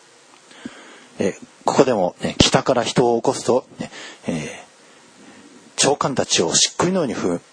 ここでも、ね、北から人を起こすと、ね長官たちを漆喰のように踏む。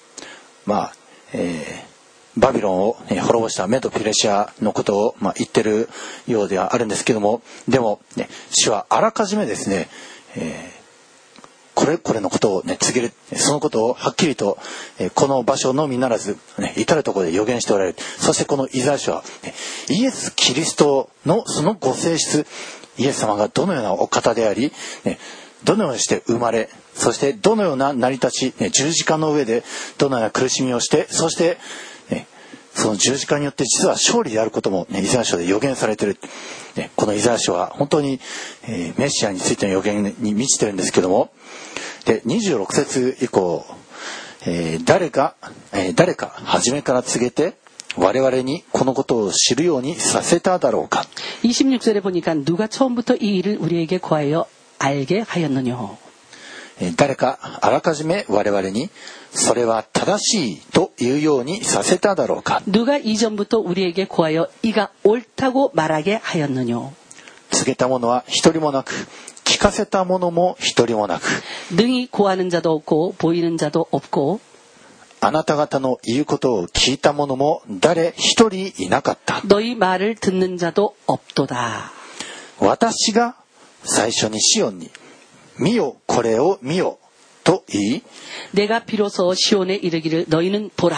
バビロンを、滅ぼしたメドペルシアのことを、言ってるようではあるんですけども、でも、ね、主はあらかじめですね、これのことを、ね、告げる、そのことをはっきりと、この場所のみならず、ね、至るところで予言しておられる。そしてこのイザヤ書は、ね、イエス・キリストのそのご性質、イエス様がどのようなお方であり、ね、どのようにして生まれ、そしてどのような成り立ち、ね、十字架の上でどのような苦しみをして、そして、ね、その十字架によって実は勝利であることも、ね、イザヤ書で予言されている、ね、このイザヤ書は本当に、メシアについての予言に満ちているんですけども、で26節以降、誰か初めから告げて我々にこのことを知るようにさせただろうか。 26절에 보니까 누가 처음부터 이 일을 우리에게 고하여 알게 하였느냐. 誰かあらかじめ我々にそれは正しいというようにさせただろうか。 누가 이전부터 우리에게 고하여 이가 옳다고 말하게 하였느냐. 告げた者は一人もなく、聞かせた者も一人もなく、 능히 고하는 자도 없고 보이는 자도 없고 あなた方の言うことを聞いた者も誰一人いなかった。 너희 말을 듣는 자도 없도다. 私が最初にシオンに見よこれを見よと言い、 내가 비로소 시온에 이르기를 너희는 보라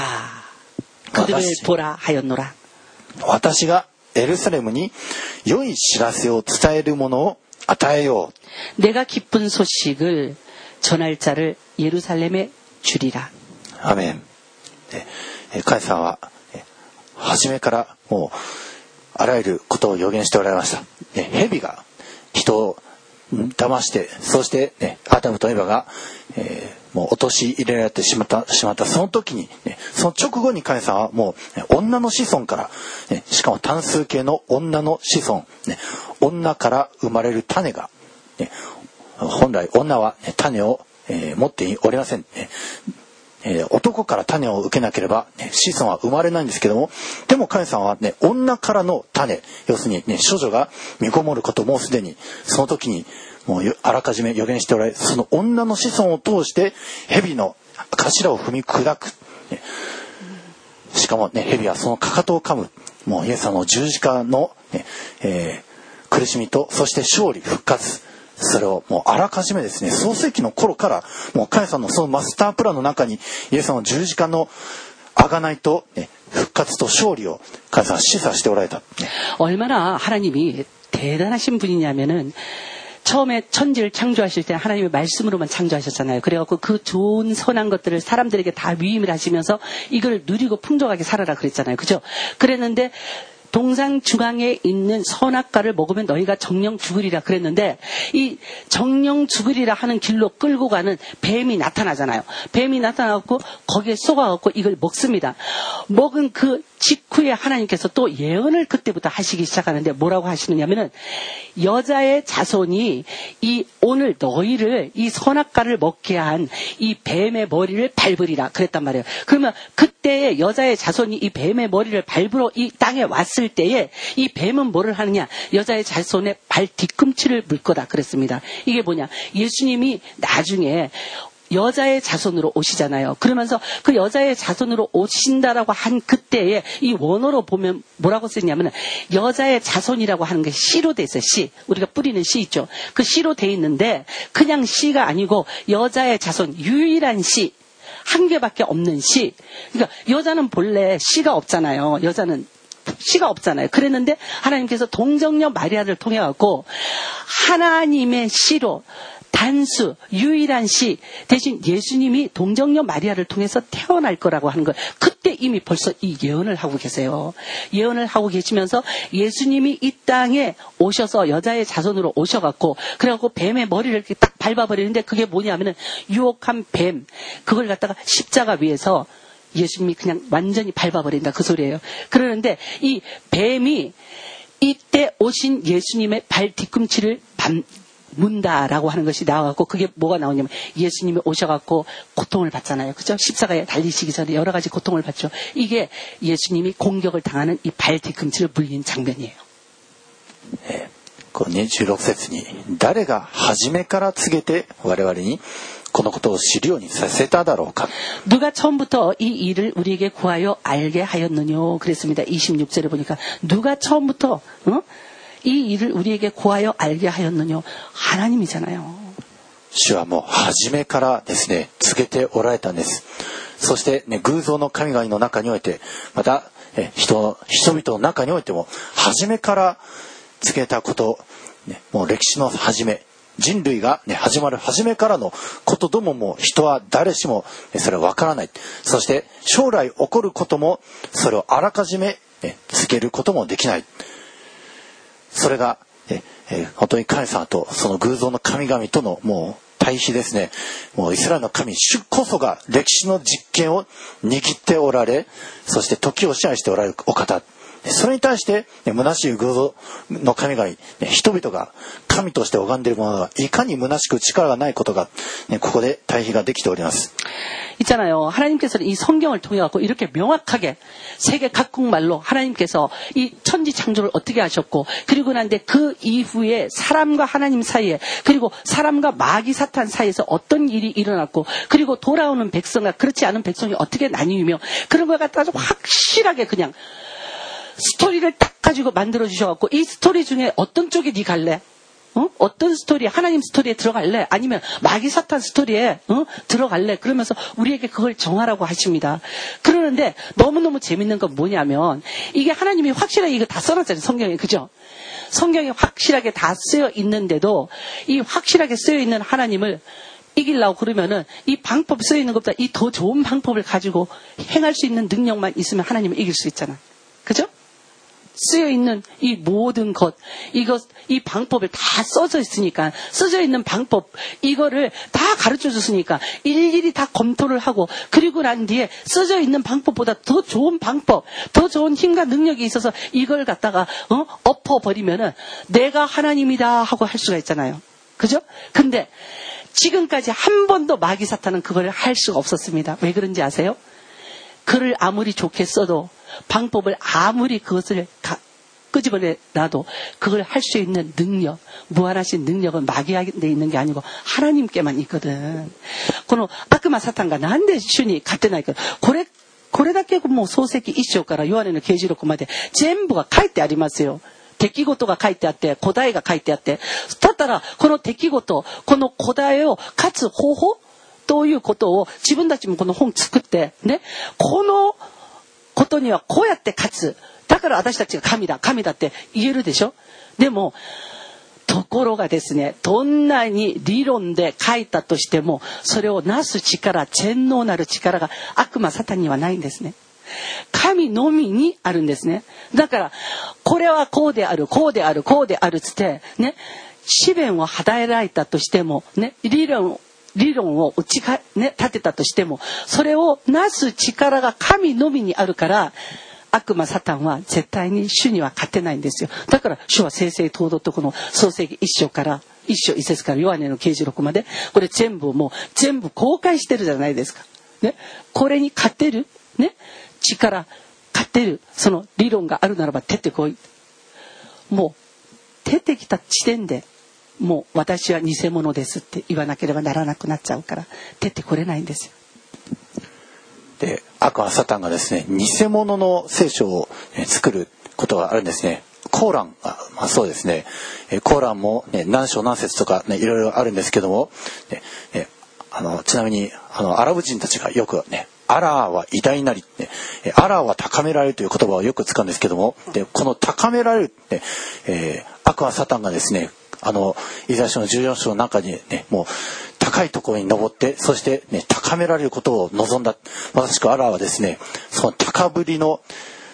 그들을 보라 하였노라. 私がエルサレムに良い知らせを伝えるものを与えよう。 내가 기쁜 소식을 전할 자를 예루살렘에 주리라. アメン。神様は初めからもうあらゆることを予言しておられました。蛇が人を騙して、そして、ね、アダムとエバが、もう陥れられてしまったその時に、ね、その直後に神様はもう女の子孫から、ね、しかも単数形の女の子孫、ね、女から生まれる種が、ね、本来女は、ね、種を、持っておりません、ね。男から種を受けなければ、ね、子孫は生まれないんですけども、でも神様は、ね、女からの種、要するに、ね、処女が身ごもることもすでにその時にもうあらかじめ予言しておられ、その女の子孫を通して蛇の頭を踏み砕く、ね、しかも、ね、蛇はそのかかとを噛む、もうイエス様の十字架の、ね苦しみと、そして勝利復活、それをもうあらかじめですね、創世記の頃からもう神様のそのマスタープランの中にイエス様の十字架の贖いと、ね、復活と勝利を神様は示唆しておられた。 얼마나 하나님이 대단하신 분이냐면은 처음에 천지를 창조하실 때 하나님의 말씀으로만 창조하셨잖아요. 그래갖고 그 좋은 선한 것들을 사람들에게 다 위임을 하시면서 이걸 누리고 풍족하게 살아라 그랬잖아요. 그죠? 그랬는데 동상 중앙에 있는 선악과를 먹으면 너희가 정령 죽으리라 그랬는데, 이 정령 죽으리라 하는 길로 끌고 가는 뱀이 나타나잖아요. 뱀이 나타나고 거기에 쏘아갖고 이걸 먹습니다. 먹은 그 직후에 하나님께서 또 예언을 그때부터 하시기 시작하는데 뭐라고 하시느냐면은 여자의 자손이 이 오늘 너희를 이 선악과를 먹게 한 이 뱀의 머리를 밟으리라 그랬단 말이에요. 그러면 그때에 여자의 자손이 이 뱀의 머리를 밟으러 이 땅에 왔을 때에 이 뱀은 뭐를 하느냐? 여자의 자손의 발 뒤꿈치를 물 거다 그랬습니다. 이게 뭐냐? 예수님이 나중에 여자의 자손으로 오시잖아요. 그러면서 그 여자의 자손으로 오신다라고 한 그때에 이 원어로 보면 뭐라고 쓰냐면 여자의 자손이라고 하는 게 씨로 돼 있어요. 씨. 우리가 뿌리는 씨 있죠. 그 씨로 돼 있는데 그냥 씨가 아니고 여자의 자손, 유일한 씨. 한 개밖에 없는 씨. 그러니까 여자는 본래 씨가 없잖아요. 여자는 씨가 없잖아요. 그랬는데 하나님께서 동정녀 마리아를 통해 갖고 하나님의 씨로 단수, 유일한 씨 대신 예수님이 동정녀 마리아를 통해서 태어날 거라고 하는 거예요. 그때 이미 벌써 이 예언을 하고 계세요. 예언을 하고 계시면서 예수님이 이 땅에 오셔서 여자의 자손으로 오셔갖고 그래갖고 뱀의 머리를 이렇게 딱 밟아버리는데 그게 뭐냐면은 유혹한 뱀 그걸 갖다가 십자가 위에서 예수님이 그냥 완전히 밟아버린다 그 소리예요. 그러는데 이 뱀이 이때 오신 예수님의 발 뒤꿈치를 문다라고 하는 것이 나와갖고 그게 뭐가 나오냐면 예수님이 오셔갖고 고통을 받잖아요. 그죠? 십자가에 달리시기 전에 여러 가지 고통을 받죠. 이게 예수님이 공격을 당하는 이 발 뒤꿈치를 물린 장면이에요. 네. 26節に誰が初めから告げて我々にこのことを知るようにさせただろうか. 누가 처음부터 이 일을 우리에게 구하여 알게 하였느뇨 그랬습니다. 26절에 보니까 누가 처음부터 이 일을 우리에게 구하여 알게 하였느뇨. 하나님이잖아요. 主はもう初めからですね告げておられたんです。そして、ね、偶像の神々の中においてまた人々の中においても初めから告げたこと、ね、もう歴史の初め人類が、ね、始まる初めからのことどもも人は誰しも、ね、それは分からない。そして将来起こることもそれをあらかじめ、ね、告げることもできない。それが、本当に神様とその偶像の神々とのもう対比ですね。もうイスラエルの神主こそが歴史の実権を握っておられ、そして時を支配しておられるお方。それに対して、虚しい偶像の神々、人々が神として拝んでいるものがいかに虚しく力がないことが、ここで対比ができております。 있잖아요. 하나님께서는 이 성경을 통해 갖고 이렇게 명확하게 세계 각국말로 하나님께서 이 천지 창조를 어떻게 하셨고 그리고 난데 그 이후에 사람과 하나님 사이에 그리고 사람과 마귀 사탄 사이에서 어떤 일이 일어났고 그리고 돌아오는 백성과 그렇지 않은 백성이 어떻게 나뉘며 그런 걸 갖다가 확실하게 그냥 스토리를 딱 가지고 만들어 주셔갖고 이 스토리 중에 어떤 쪽에 네 갈래? 어떤 스토리, 하나님 스토리에 들어갈래? 아니면 마귀 사탄 스토리에 들어갈래? 그러면서 우리에게 그걸 정하라고 하십니다. 그러는데 너무너무 재밌는 건 뭐냐면 이게 하나님이 확실하게 이거 다 써놨잖아요. 성경에. 그죠? 성경에 확실하게 다 쓰여 있는데도 이 확실하게 쓰여 있는 하나님을 이기려고 그러면은 이 방법 쓰여 있는 것보다 이 더 좋은 방법을 가지고 행할 수 있는 능력만 있으면 하나님을 이길 수 있잖아. 그죠? 쓰여 있는 이 모든 것, 이 방법을 다 써져 있으니까, 써져 있는 방법, 이거를 다 가르쳐 줬으니까, 일일이 다 검토를 하고, 그리고 난 뒤에 써져 있는 방법보다 더 좋은 방법, 더 좋은 힘과 능력이 있어서 이걸 갖다가, 엎어버리면은 내가 하나님이다 하고 할 수가 있잖아요. 그죠? 근데 지금까지 한 번도 마귀 사탄은 그걸 할 수가 없었습니다. 왜 그런지 아세요? 글을 아무리 좋게 써도 방법을 아무리 그것을 끄집어내놔도 그걸 할 수 있는 능력, 무한하신 능력은 마귀한테 있는 게 아니고 하나님께만 있거든. この悪魔サタンがなんで主に勝てないか。これだけもう創世記1章からヨハネの啓示録まで全部が書いてありますよ。出来事が書いてあって、答えが書いてあって。だったらこの出来事、この答えを勝つ方法ということを自分たちもこの本作ってね、このことにはこうやって勝つ。だから私たちが神だって言えるでしょ。でもところがですね、どんなに理論で書いたとしてもそれをなす力、全能なる力が悪魔サタンにはないんですね。神のみにあるんですね。だからこれはこうであるつってね、試弁を与えられたとしてもね、理論を立てたとしてもそれをなす力が神のみにあるから悪魔サタンは絶対に主には勝てないんですよ。だから主は正々堂々とこの創世記1章1節からヨハネの啓示録までこれ全部公開してるじゃないですか。ね、これに勝てる、ね、力勝てるその理論があるならば出てこい。もう出てきた時点でもう私は偽物ですって言わなければならなくなっちゃうから出てこれないんですよ。 で、悪魔サタンがですね、偽物の聖書を作ることがあるんですね。コーランが、そうですね。コーランも、ね、何章何節とか、ね、いろいろあるんですけども、ね、ちなみにアラブ人たちがよくね、アラーは偉大なり、ね、アラーは高められるという言葉をよく使うんですけども、でこの高められるって、悪魔サタンがですね、イザヤ書の14章の中にね、もう高いところに登って、そして、ね、高められることを望んだ。まさしくアラーはですね、その高ぶりを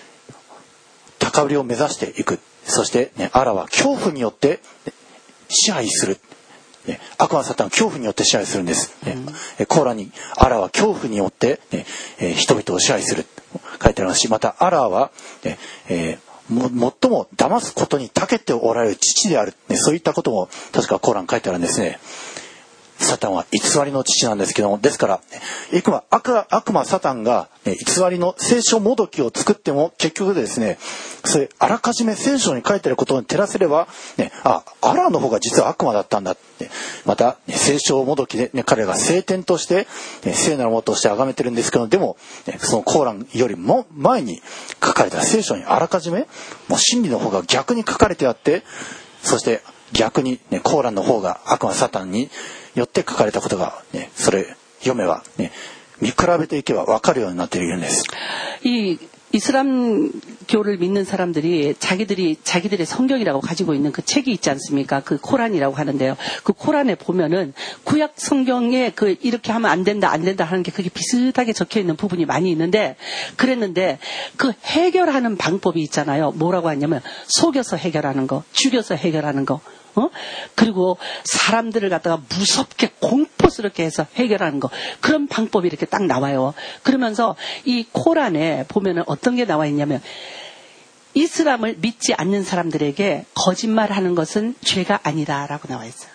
目指していく。そして、ね、アラーは恐怖によって、ね、支配する。ね、悪魔サタンは恐怖によって支配するんです。ね、コーランにアラーは恐怖によって、ね、人々を支配する。書いてありますし、またアラーは、ね、最も騙すことに長けておられる父である、ね、そういったことも確かコーラン書いてあるんですね。サタンは偽りの父なんですけども、ですから悪魔サタンが、ね、偽りの聖書もどきを作っても結局ですね、それあらかじめ聖書に書いてあることに照らせれば、ね、アラーの方が実は悪魔だったんだって、また、ね、聖書もどきで、ね、彼が聖典として、ね、聖なるものとして崇めてるんですけど、でも、ね、そのコーランよりも前に書かれた聖書にあらかじめもう真理の方が逆に書かれてあって、そして逆に、ね、コーランの方が悪魔サタンによって書かれたことが、ね、それ読めば、ね、見比べていけば分かるようになっているんです。 이 이슬람교를 믿는 사람들이 자기들의 성경이라고 가지고 있는 그 책이 있지 않습니까? 그 코란이라고 하는데요. 그 코란에 보면은 구약 성경에 그 이렇게 하면 안 된다 하는 게 그게 비슷하게 적혀 있는 부분이 많이 있는데, 그랬는데 그 해결하는 방법이 있잖아요. 뭐라고 하냐면 속여서 해결하는 거, 죽여서 해결하는 거. 그리고 사람들을 갖다가 무섭게 공포스럽게 해서 해결하는 거, 그런 방법이 이렇게 딱 나와요. 그러면서 이 코란에 보면은 어떤 게 나와 있냐면, 이슬람을 믿지 않는 사람들에게 거짓말하는 것은 죄가 아니다라고 나와 있어요.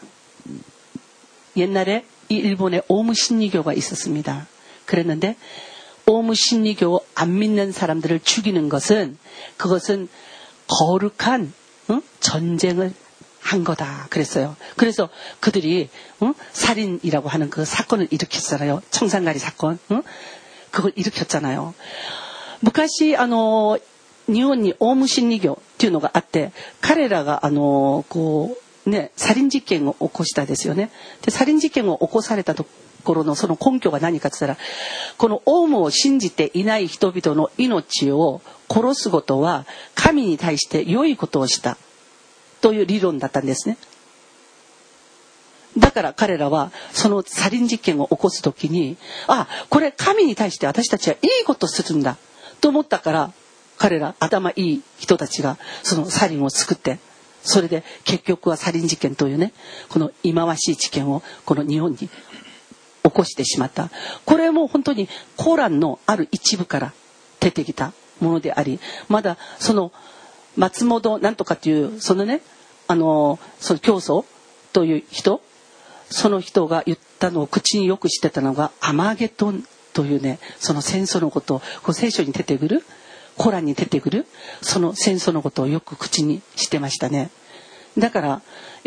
옛날에 이 일본에 오무신리교가 있었습니다. 그랬는데 오무신리교 안 믿는 사람들을 죽이는 것은 그것은 거룩한 전쟁을 한 거다 그랬어요. 그래서 그들이 살인이라고 하는 그 사건을 일으켰잖아요. 청산가리 사건. 그걸 일으켰잖아요. 昔日本にオウム真理教っていうのがあって、彼らがサリン実験を起こしたですよね。でサリン実験を起こされたところのその根拠が何かって言ったら、このオウムを信じていない人々の命を殺すことは神に対して良いことをしたという理論だったんですね。だから彼らはそのサリン実験を起こすときに、これ神に対して私たちはいいことするんだと思ったから、彼ら頭いい人たちがそのサリンを作って、それで結局はサリン実験というね、この忌まわしい事件をこの日本に起こしてしまった。これも本当にコーランのある一部から出てきたものであり、まだその松本なんとかっていうそのね、その教祖という人、その人が言ったのを口によくしてたのがアマゲドンというね、その戦争のことをこう聖書に出てくる、コーランに出てくるその戦争のことをよく口にしてましたね。だから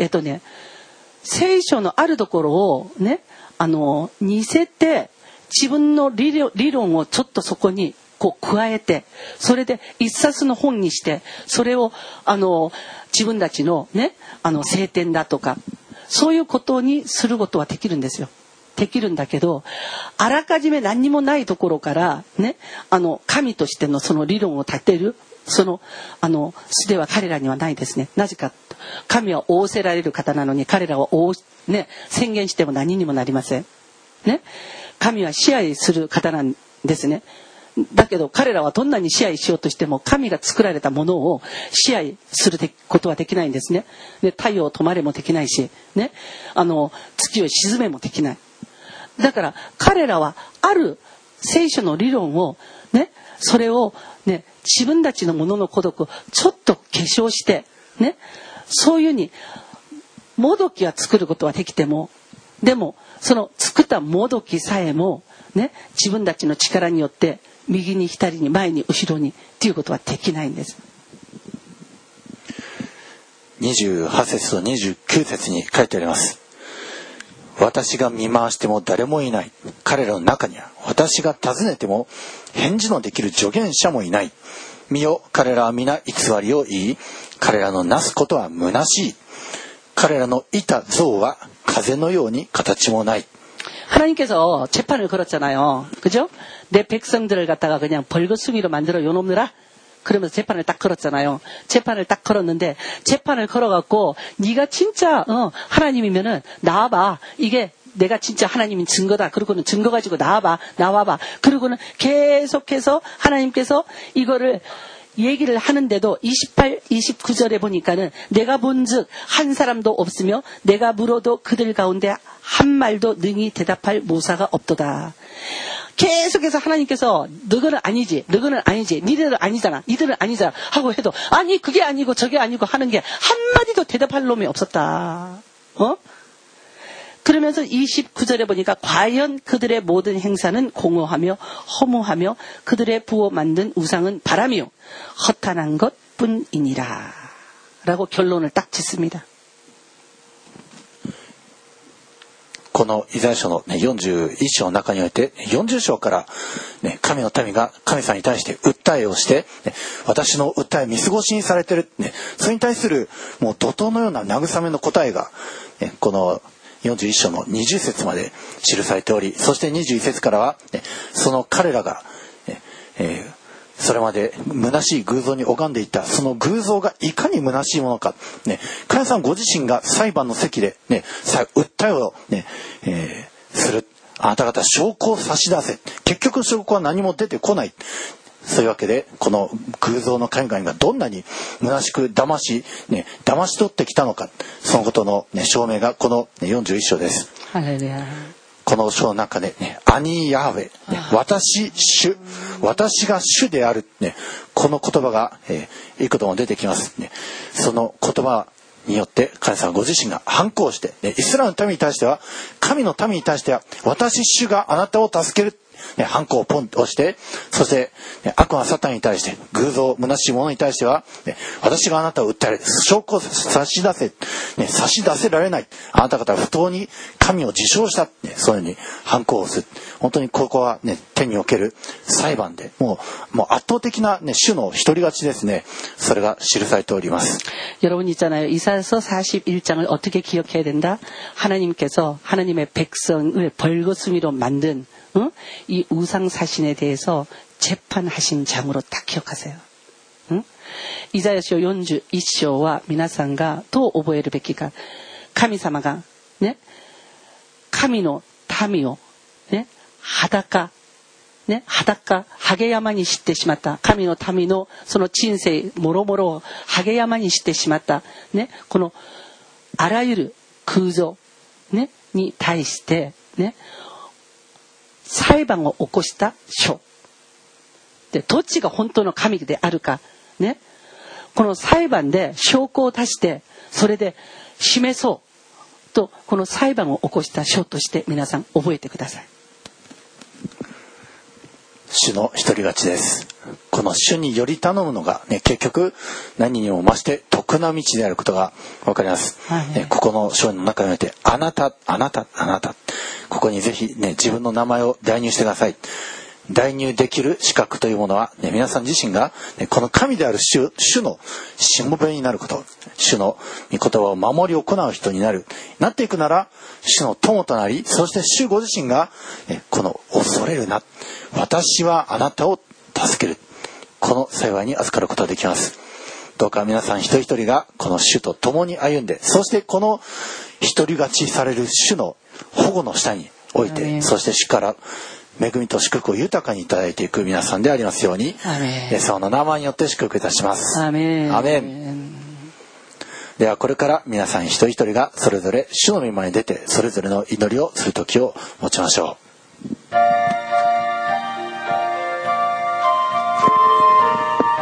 聖書のあるところをね、似せて自分の理論をちょっとそこにこう加えて、それで一冊の本にして、それを自分たちのね、聖典だとかそういうことにすることはできるんですよ。できるんだけど、あらかじめ何にもないところからね、神としてのその理論を立てるその術は彼らにはないですね。なぜか、神は仰せられる方なのに、彼らは宣言しても何にもなりませんね。神は支配する方なんですね。だけど彼らはどんなに支配しようとしても、神が作られたものを支配することはできないんですね。で、太陽を止まれもできないし、ね、月を沈めもできない。だから彼らはある聖書の理論をね、それをね、 自分たちのものの孤独をちょっと化粧してね、そういうふうにもどきは作ることはできても、でもその作ったもどきさえもね、自分たちの力によって右に左に前に後ろにっていうことはできないんです。 28節と29節に書いてあります。私が見回しても誰もいない。彼らの中には私が尋ねても返事のできる助言者もいない。見よ、彼らは皆偽りを言い、彼らのなすことは虚しい。彼らのいた像は風のように形もない。 하나님께서 재판을 걸었잖아요. 그죠? 내 백성들을 갖다가 그냥 벌거숭이로 만들어 요놈들아. 그러면서 재판을 딱 걸었잖아요. 재판을 딱 걸었는데 재판을 걸어갖고 네가 진짜 하나님이면은 나와봐. 이게 내가 진짜 하나님인 증거다. 그러고는 증거 가지고 나와봐. 그러고는 계속해서 하나님께서 이거를 얘기를 하는데도 28, 29절에 보니까는 내가 본즉 한 사람도 없으며 내가 물어도 그들 가운데 한 말도 능히 대답할 모사가 없도다. 계속해서 하나님께서 너희는 아니지 니들은 아니잖아 하고 해도 아니 그게 아니고 저게 아니고 하는 게 한마디도 대답할 놈이 없었다. 그러면서 29절에 보니까 과연 그들의 모든 행사는 공허하며 허무하며 그들의 부어 만든 우상은 바람이요 허탄한 것뿐이니라 라고 결론을 딱 짓습니다. このイザヤ書の、41章の中において40章から、神の民が神様に対して訴えをして、私の訴え見過ごしにされている、それに対するもう怒涛のような慰めの答えが、この41章の20節まで記されており、そして21節からは、その彼らが、それまで虚しい偶像に拝んでいたその偶像がいかに虚しいものか、神様ご自身が裁判の席で、訴えを、する。あなた方証拠を差し出せ。結局証拠は何も出てこない。そういうわけでこの偶像の神々がどんなに虚しく騙し取ってきたのか、そのことの、証明がこの41章です。この章の中で、アニヤーウェ、私が主である、この言葉が、いくつも出てきます。その言葉によって神様ご自身が反抗して、イスラエルの民に対しては、神の民に対しては、私主があなたを助ける。反抗をポンと押して、そして悪魔サタンに対して、偶像虚しいものに対しては、私があなたを訴える。証拠を差し出せ、差し出せられない。あなた方は不当に神を自称した。そういうふうに反抗をする。本当にここは手における裁判で、もう圧倒的な主の独り勝ちですね。それが記されております。 여러분 있잖아요. 이사야서 41장을 어떻게 기억해야 된다? 하나님께서 하나님의 백성을 벌거숭이로 만든 이 우상 사신에 대해서 재판하신 장으로 딱 기억하세요. イザヤ書41章は皆さんがどう覚えるべきか。神様がね、神の民をね、裸ハゲ山にしてしまった。神の民のその人生もろもろをハゲ山にしてしまったね、このあらゆる空像ねに対してね、裁判を起こした書で、どっちが本当の神であるかね、この裁判で証拠を足してそれで示そうと、この裁判を起こした書として皆さん覚えてください。 主の独り勝ちです。この主により頼むのが、結局何にも増して得な道であることが分かります。ここの章の中においてあなたここにぜひ、自分の名前を代入してください。代入できる資格というものは、皆さん自身が、この神である主のしもべになること、主の御言葉を守り行う人になっていくなら、主の友となり、そして主ご自身が、この恐れるな、私はあなたを助ける、この幸いに預かることができます。どうか皆さん一人一人がこの主と共に歩んで、そしてこの独り勝ちされる主の保護の下において、そして主から恵みと祝福を豊かにいただいていく皆さんでありますように、イエス様の名前によって祝福いたします。 アメン。 アメン。ではこれから皆さん一人一人がそれぞれ主の御前に出て、それぞれの祈りをする時を持ちましょう。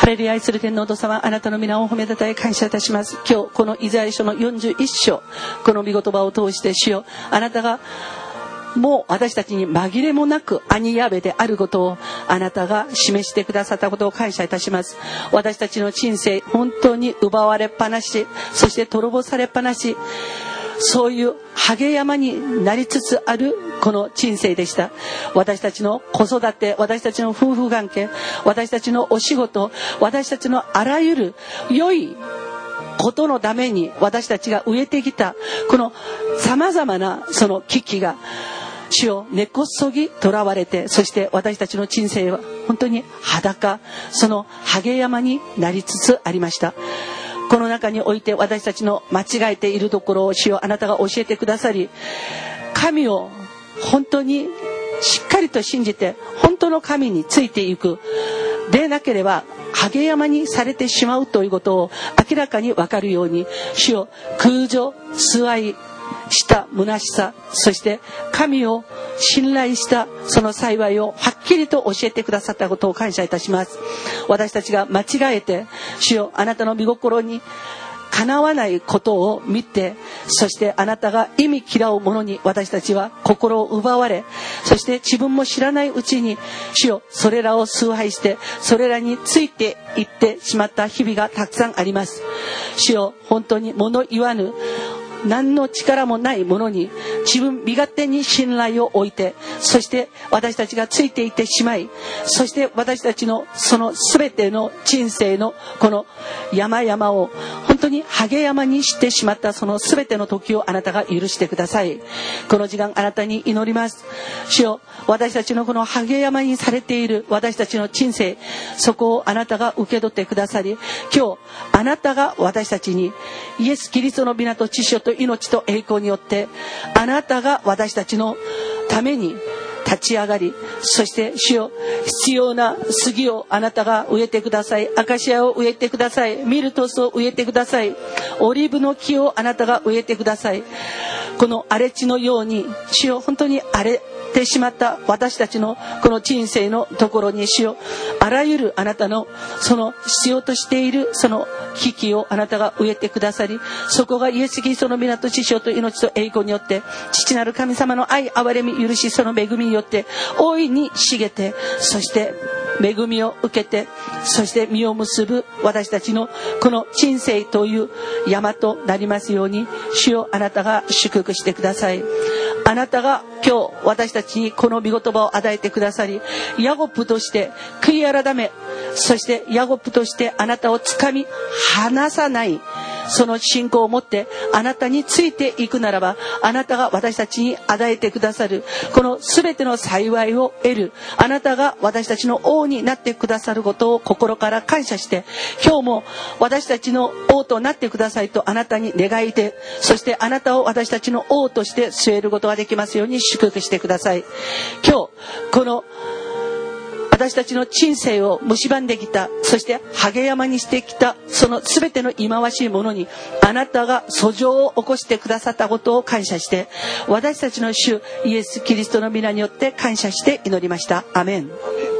ハレルヤ、愛する天皇と様、あなたの皆を褒めたたえ感謝いたします。今日このイザヤ書の41章、この御言葉を通して主よ、あなたがもう私たちに紛れもなく兄ヤベであることをあなたが示してくださったことを感謝いたします。私たちの人生、本当に奪われっぱなし、そして滅ぼされっぱなし、そういうハゲ山になりつつあるこの人生でした。私たちの子育て、私たちの夫婦関係、私たちのお仕事、私たちのあらゆる良いことのために私たちが植えてきたこの様々なその危機が主を根こそぎ囚われて、そして私たちの人生は本当に裸、そのハゲ山になりつつありました。この中において私たちの間違えているところを主よ、あなたが教えてくださり、神を本当にしっかりと信じて本当の神についていくでなければハゲ山にされてしまうということを明らかに分かるように、主よ、空情、崇愛した虚しさ、そして神を信頼したその幸いをはっきりと教えてくださったことを感謝いたします。私たちが間違えて主よ、あなたの御心にかなわないことを見て、そしてあなたが意味嫌うものに私たちは心を奪われ、そして自分も知らないうちに主よ、それらを崇拝してそれらについていってしまった日々がたくさんあります。主よ、本当に物言わぬ何の力もないものに自分身勝手に信頼を置いて、そして私たちがついていってしまい、そして私たちのその全ての人生のこの山々を本当にハゲ山にしてしまったその全ての時をあなたが許してください。この時間あなたに祈ります。主よ、私たちのこのハゲ山にされている私たちの人生、そこをあなたが受け取ってくださり、今日あなたが私たちにイエス・キリストの皆と知性と命と栄光によってあなたが私たちのために立ち上がり、そして主よ、必要な杉をあなたが植えてください。アカシアを植えてください。ミルトスを植えてください。オリーブの木をあなたが植えてください。この荒れ地のように主よ、本当に荒れてしまった私たちのこの人生のところに主よ、あらゆるあなたのその必要としているその危機をあなたが植えてくださり、そこがイエス・キリストの皆と知性と命と栄光によって父なる神様の愛、憐れみ、許し、その恵みによって大いに茂って、そして恵みを受けて、そして実を結ぶ私たちのこの人生という山となりますように、主よ、あなたが祝福してください。あなたが今日私たちにこの御言葉を与えてくださり、ヤゴプとして悔い改め、そしてヤゴプとしてあなたをつかみ離さないその信仰を持ってあなたについていくならば、あなたが私たちに与えてくださるこの全ての幸いを得る、あなたが私たちの王になってくださることを心から感謝して、今日も私たちの王となってくださいとあなたに願いて、そしてあなたを私たちの王として据えることができますように祝福してください。今日この私たちの人生を蝕んできた、そしてハゲ山にしてきたその全ての忌まわしいものにあなたが訴状を起こしてくださったことを感謝して、私たちの主イエス・キリストの皆によって感謝して祈りました。アメン。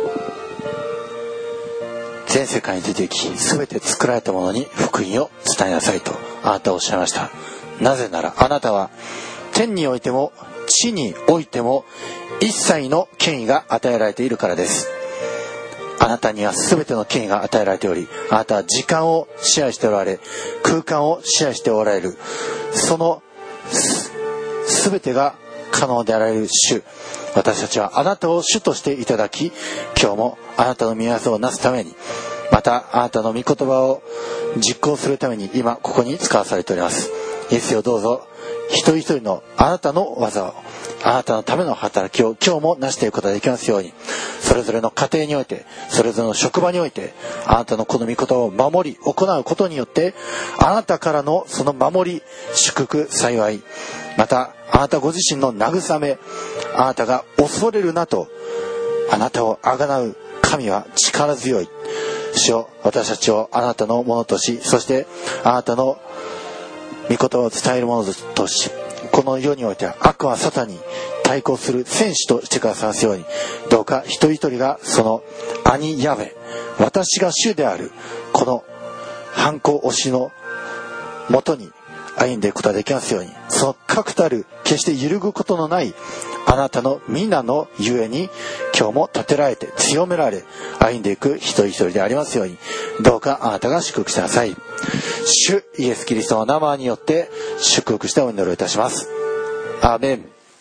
全世界に出てき、全て作られたものに福音を伝えなさいとあなたはおっしゃいました。なぜならあなたは天においても地においても一切の権威が与えられているからです。あなたには全ての権威が与えられており、あなたは時間を支配しておられ、空間を支配しておられる、その全てが可能であられる主、私たちはあなたを主としていただき、今日もあなたの御業をなすために、またあなたの御言葉を実行するために今ここに使わされております。イエスよ、どうぞ一人一人のあなたの技を、あなたのための働きを今日も成していくことができますように、それぞれの家庭において、それぞれの職場において、あなたのこの御言葉を守り行うことによって、あなたからのその守り、祝福、幸い、またあなたご自身の慰め、あなたが恐れるなとあなたをあがなう神は力強い。主よ、私たちをあなたのものとし、そしてあなたの御言葉を伝えるものとし、この世においては悪はサタンに対抗する戦士としてくださいますように、どうか一人一人がその兄ヤベ、 私が主であるこの反抗推しのもとに歩んでいくことができますように、その確たる決して揺るぐことのないあなたの皆のゆえに今日も立てられて強められ歩んでいく一人一人でありますように、どうかあなたが祝福してください。主イエスキリストの名前によって祝福してお祈りをいたします。アーメン。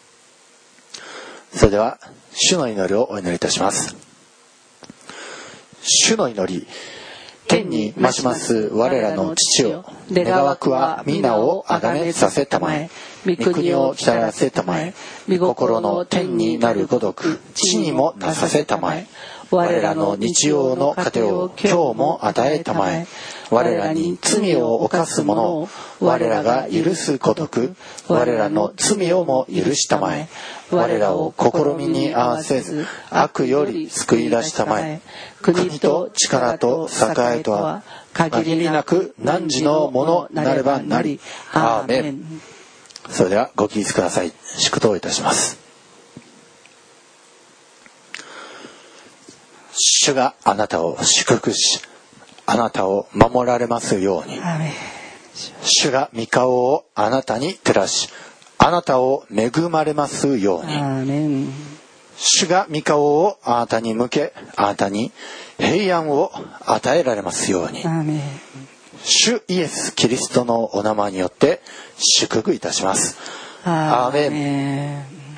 それでは主の祈りをお祈りいたします。主の祈り。天に増します我らの父よ、願わくは皆をあがめさせたまえ、御国を来たらせたまえ、御心の天になるごとく地にもなさせたまえ、我らの日曜の糧を今日も与えたまえ、我らに罪を犯す者を我らが許すごとく我らの罪をも許したまえ、我らを試みに合わせず悪より救い出したまえ、国と力と栄とは限りなく汝のものなればなり。アーメン。それではご起立ください。祝祷いたします。主があなたを祝福し、あなたを守られますように。主が御顔をあなたに照らし、あなたを恵まれますように。主が御顔をあなたに向け、あなたに平安を与えられますように。主イエスキリストのお名前によって祝福いたします。アーメン。